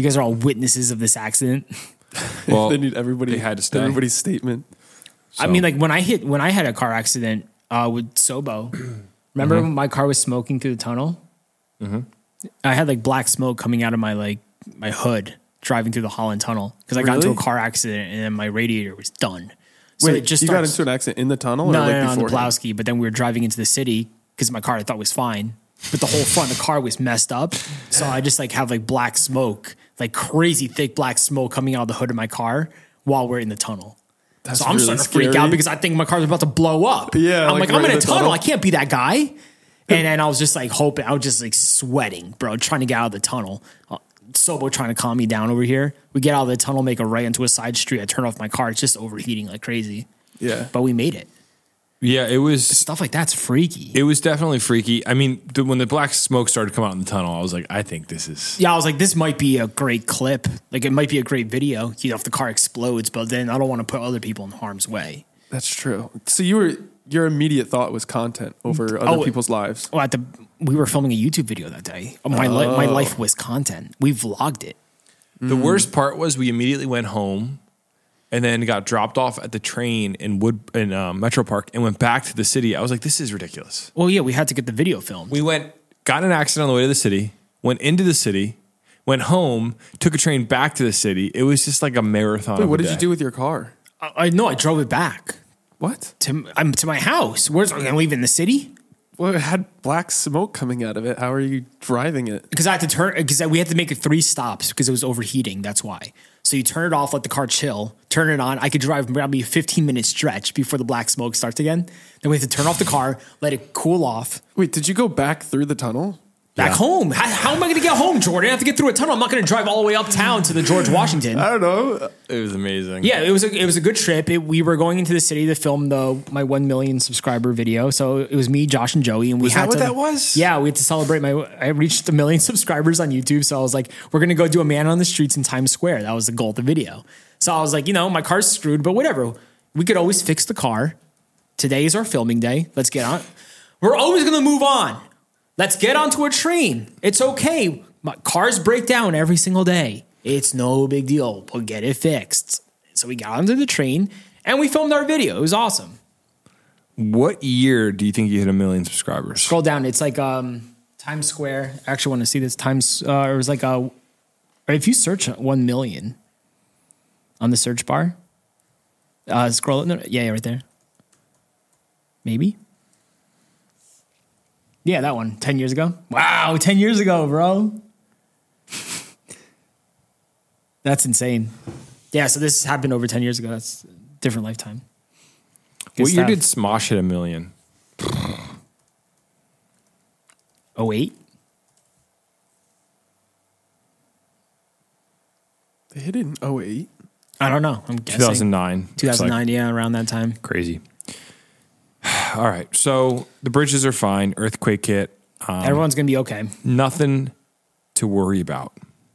You guys are all witnesses of this accident. Well, they need everybody. they had to stay. Everybody's statement. I mean, like when I hit when I had a car accident uh, with Sobo. Remember Mm-hmm. when my car was smoking through the tunnel? Mm-hmm. I had like black smoke coming out of my like my hood driving through the Holland Tunnel because I got into a Really? car accident and then my radiator was done. So Wait, it just you got starts, into an accident in the tunnel? no, or like no, no, on the beforehand? Pulaski, but then we were driving into the city because my car I thought was fine, but the whole front of the car was messed up. So I just like have like black smoke, like crazy thick black smoke coming out of the hood of my car while we're in the tunnel. That's so I'm really starting to freak scary. out because I think my car's about to blow up. Yeah, I'm like like, I'm right in a in the tunnel. tunnel. I can't be that guy. And then I was just like hoping, I was just like sweating, bro, trying to get out of the tunnel. Uh, Sobo trying to calm me down over here. We get out of the tunnel, make a right into a side street. I turn off my car. It's just overheating like crazy. Yeah. But we made it. Yeah, it was. Stuff like that's freaky. It was definitely freaky. I mean, the, when the black smoke started to come out in the tunnel, I was like, I think this is. Yeah, I was like, this might be a great clip. Like, it might be a great video, you know, if the car explodes, but then I don't want to put other people in harm's way. That's true. So you were your immediate thought was content over other Oh, people's lives. Oh, at the we were filming a YouTube video that day. My li- my life was content. We vlogged it. The worst part was we immediately went home and then got dropped off at the train in Wood in um, Metro Park and went back to the city. I was like, this is ridiculous. Well, yeah, we had to get the video filmed. We went, got in an accident on the way to the city, went into the city, went home, took a train back to the city. It was just like a marathon. Wait, of what a did you day. do with your car? I, I no, I drove it back What? to I'm to my house. Where's I gonna leave it in the city? Well, it had black smoke coming out of it. How are you driving it? Because I had to turn because we had to make it three stops because it was overheating. That's why. So you turn it off, let the car chill, turn it on. I could drive probably a fifteen minute stretch before the black smoke starts again. Then we have to turn off the car, let it cool off. Wait, did you go back through the tunnel? Back home. How, how am I going to get home, Jordan? I have to get through a tunnel. I'm not going to drive all the way uptown to the George Washington. I don't know. It was amazing. Yeah, it was a it was a good trip. It, we were going into the city to film the my one million subscriber video. So it was me, Josh, and Joey, and we Was had that what to. that was? Yeah, we had to celebrate my. I reached a million subscribers on YouTube, so I was like, we're gonna go do a man on the streets in Times Square. That was the goal of the video. So I was like, you know, my car's screwed, but whatever. We could always fix the car. Today is our filming day. Let's get on. We're always gonna move on. Let's get onto a train. It's okay. My cars break down every single day. It's no big deal. We'll get it fixed. So we got onto the train and we filmed our video. It was awesome. What year do you think you hit a million subscribers? Scroll down. It's like um, Times Square. I actually want to see this. Times. Uh, it was like a. If you search one million on the search bar, uh, scroll. No, yeah, yeah, right there. Maybe. Yeah, that one. Ten years ago. Wow, ten years ago, bro. That's insane. Yeah, so this happened over ten years ago. That's a different lifetime. Good What year stuff. did Smosh hit a million? oh eight? They hit it in oh eight. I don't know. I'm guessing. two thousand nine. two thousand nine, yeah, around that time. Crazy. All right. So the bridges are fine. Earthquake hit. Um, Everyone's going to be okay. nothing to worry about.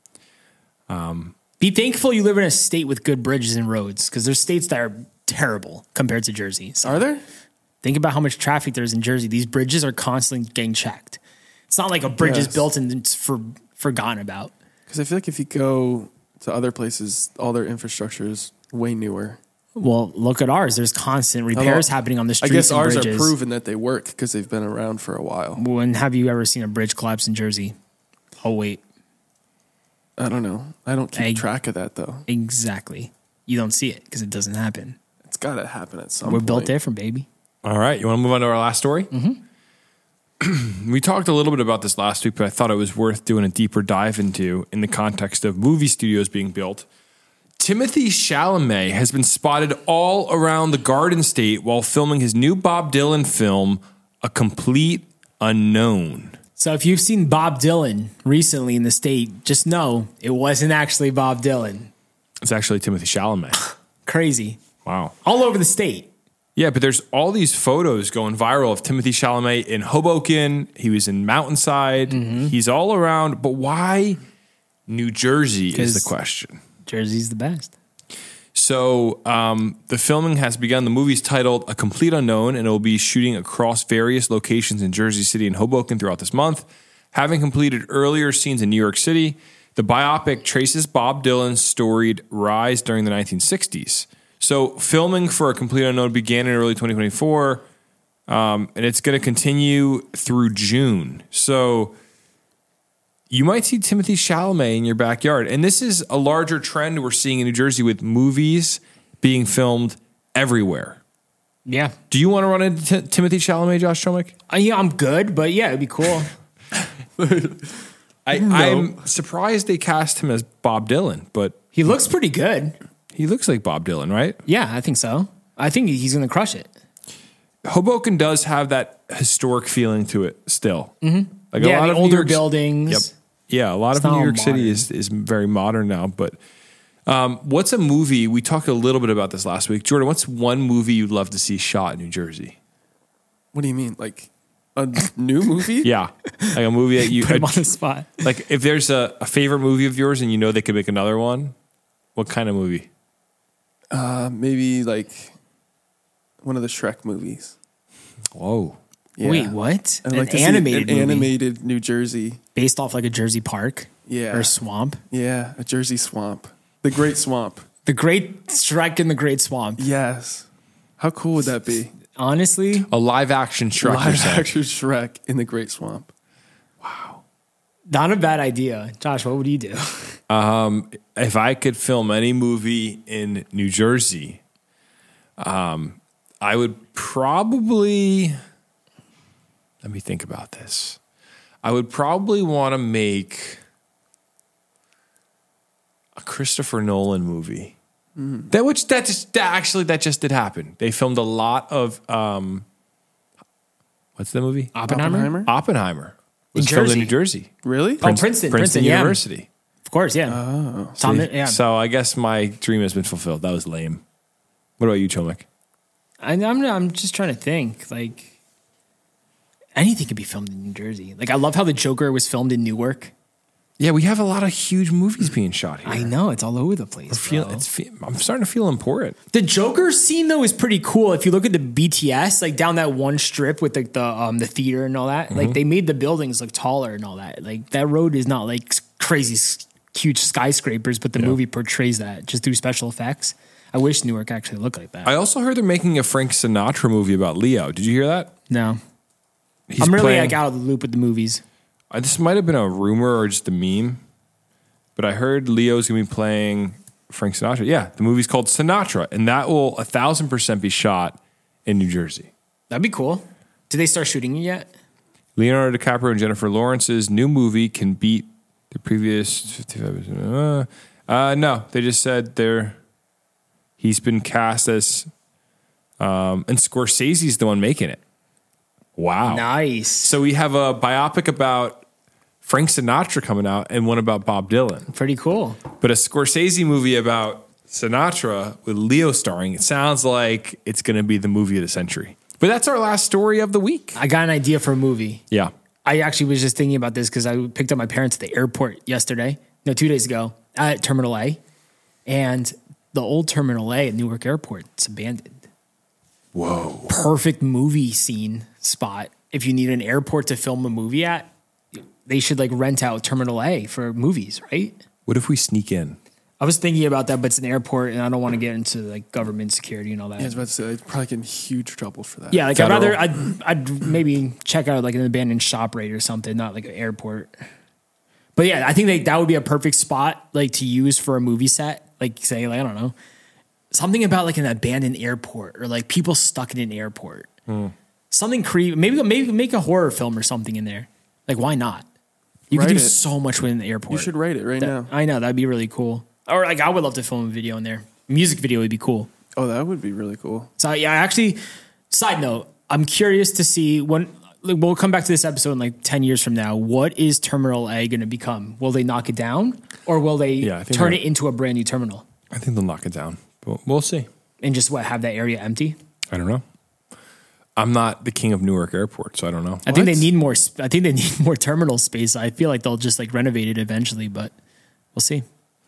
Be thankful you live in a state with good bridges and roads because there's states that are terrible compared to Jersey. So Are there? think about how much traffic there is in Jersey. These bridges are constantly getting checked. It's not like a bridge is Yes. built and it's for, forgotten about. Because I feel like if you go to other places, all their infrastructure is way newer. Well, look at ours. There's constant repairs Although, happening on the I streets guess and ours bridges. are proven that they work because they've been around for a while. When have you ever seen a bridge collapse in Jersey? Oh, wait. I don't know. I don't keep I- track of that though. Exactly. You don't see it because it doesn't happen. It's got to happen at some We're point. built different, baby. All right. You want to move on to our last story? Mm-hmm. We talked a little bit about this last week, but I thought it was worth doing a deeper dive into in the context of movie studios being built. Timothy Chalamet has been spotted all around the Garden State while filming his new Bob Dylan film, A Complete Unknown. So if you've seen Bob Dylan recently in the state, just know it wasn't actually Bob Dylan. It's actually Timothy Chalamet. Crazy. Wow. All over the state. Yeah, but there's all these photos going viral of Timothy Chalamet in Hoboken. He was in Mountainside. He's all around. But why New Jersey is 'Cause- the question. Jersey's the best. So um, the filming has begun. The movie's titled A Complete Unknown, and it will be shooting across various locations in Jersey City and Hoboken throughout this month. Having completed earlier scenes in New York City, The biopic traces Bob Dylan's storied rise during the nineteen sixties. So filming for A Complete Unknown began in early twenty twenty-four, um, and it's going to continue through June. So you might see Timothée Chalamet in your backyard. And this is a larger trend we're seeing in New Jersey with movies being filmed everywhere. Yeah. Do you want to run into T- Timothée Chalamet, Josh Chomick? Uh, yeah, I'm good, but yeah, it'd be cool. I, I'm surprised they cast him as Bob Dylan, but He looks pretty good. he looks like Bob Dylan, right? Yeah, I think so. I think he's going to crush it. Hoboken does have that historic feeling to it still. Mm-hmm. Like Yeah, a lot the of New older York's- buildings. Yep. Yeah, a lot It's of New not York City modern. is, is very modern now. But um, what's a movie? We talked a little bit about this last week. Jordan, what's one movie you'd love to see shot in New Jersey? What do you mean? Like a new movie? Yeah, like a movie that you Put him on the spot. like. If there's a, a favorite movie of yours and you know they could make another one, what kind of movie? Uh, maybe like one of the Shrek movies. Whoa. Yeah. Wait, what? I'd An like to see animated an movie animated New Jersey. based off like a Jersey park Yeah. or swamp. Yeah, a Jersey swamp. The Great Swamp. The Great Shrek in the Great Swamp. Yes. How cool would that be? Honestly, A live action Shrek. you're Live saying. action Shrek in the Great Swamp. not a bad idea. Josh, what would you do? If I could film any movie in New Jersey, um, I would probably, let me think about this. I would probably want to make a Christopher Nolan movie. That which that just that actually that just did happen. They filmed a lot of um, what's the movie? Oppenheimer? Oppenheimer? Oppenheimer was In filmed in Jersey. New Jersey, Really? Oh, Princeton, Princeton, yeah. University. Of course, yeah. Oh. Tom, See? yeah. So I guess my dream has been fulfilled. That was lame. What about you, Chomick? I, I'm I'm just trying to think. Like anything could be filmed in New Jersey. Like I love how the Joker was filmed in Newark. Yeah, we have a lot of huge movies being shot here. I know it's all over the place. Feel, bro. it's, fe- I'm starting to feel important. The Joker scene though is pretty cool. If you look at the B T S, like down that one strip with like the um the theater and all that, Mm-hmm. like they made the buildings look taller and all that. Like that road is not like crazy s- huge skyscrapers, but the movie portrays that just through special effects. I wish Newark actually looked like that. I also heard they're making a Frank Sinatra movie about Leo. Did you hear that? no, He's I'm really playing- like out of the loop with the movies. Uh, this might have been a rumor or just a meme, but I heard Leo's going to be playing Frank Sinatra. Yeah, the movie's called Sinatra, and that will a thousand percent be shot in New Jersey. That'd be cool. Did they start shooting it yet? Leonardo DiCaprio and Jennifer Lawrence's new movie can beat the previous fifty-five. Uh, uh, no, they just said they're. He's been cast as, um, and Scorsese's the one making it. Wow. Nice. So we have a biopic about Frank Sinatra coming out and one about Bob Dylan. Pretty cool. But a Scorsese movie about Sinatra with Leo starring, it sounds like it's going to be the movie of the century. But that's our last story of the week. I got an idea for a movie. Yeah. I actually was just thinking about this because I picked up my parents at the airport yesterday, no, two days ago at Terminal A. And the old Terminal A at Newark Airport, it's abandoned. Whoa. Perfect movie scene spot. If you need an airport to film a movie at, they should like rent out Terminal A for movies, right? What if we sneak in? I was thinking about that, but it's an airport and I don't want to get into like government security and all that. Yeah, I was about to say, I'd probably get in huge trouble for that. Yeah, like Federal. I'd rather I'd I'd maybe check out like an abandoned shop rate or something, not like an airport. But yeah, I think like that would be a perfect spot like to use for a movie set. Like say like I don't know, something about like an abandoned airport or like people stuck in an airport. Something creepy. Maybe maybe make a horror film or something in there. Like why not? You Write could do it. so much within the airport. You should write it right That- now. I know that'd be really cool. Or like I would love to film a video in there. Music video would be cool. Oh, that would be really cool. So yeah, actually, side note, I'm curious to see when like, we'll come back to this episode in like ten years from now. What is Terminal A going to become? Will they knock it down, or will they Yeah, I think turn they're- it into a brand new terminal I think they'll knock it down, but we'll see. and just what have that area empty? I don't know. I'm not the king of Newark Airport, so I don't know. I think they What? need more. sp- I think they need more terminal space. I feel like they'll just like renovate it eventually, but we'll see.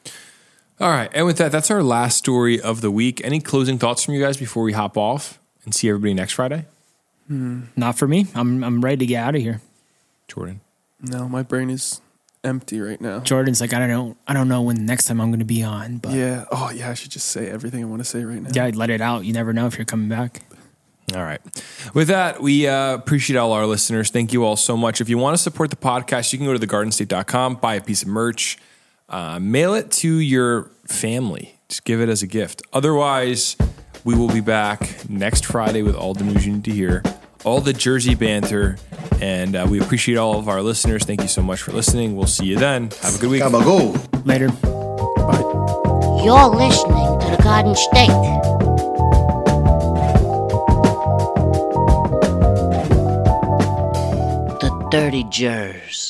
All right. And with that, that's our last story of the week. Any closing thoughts from you guys before we hop off and see everybody next Friday? Not for me. I'm I'm ready to get out of here. Jordan. No, my brain is empty right now. Jordan's like, I don't know, I don't know when the next time I'm going to be on, but Yeah. Oh, yeah. I should just say everything I want to say right now. yeah, I'd let it out. You never know if you're coming back. All right. With that, we uh, appreciate all our listeners. Thank you all so much. If you want to support the podcast, you can go to the garden state dot com, buy a piece of merch, uh, mail it to your family. Just give it as a gift. Otherwise, we will be back next Friday with all the news you need to hear, all the Jersey banter, and uh, we appreciate all of our listeners. Thank you so much for listening. We'll see you then. Have a good week. Gabagool. Later. You're listening to the Garden State. The Dirty Jers.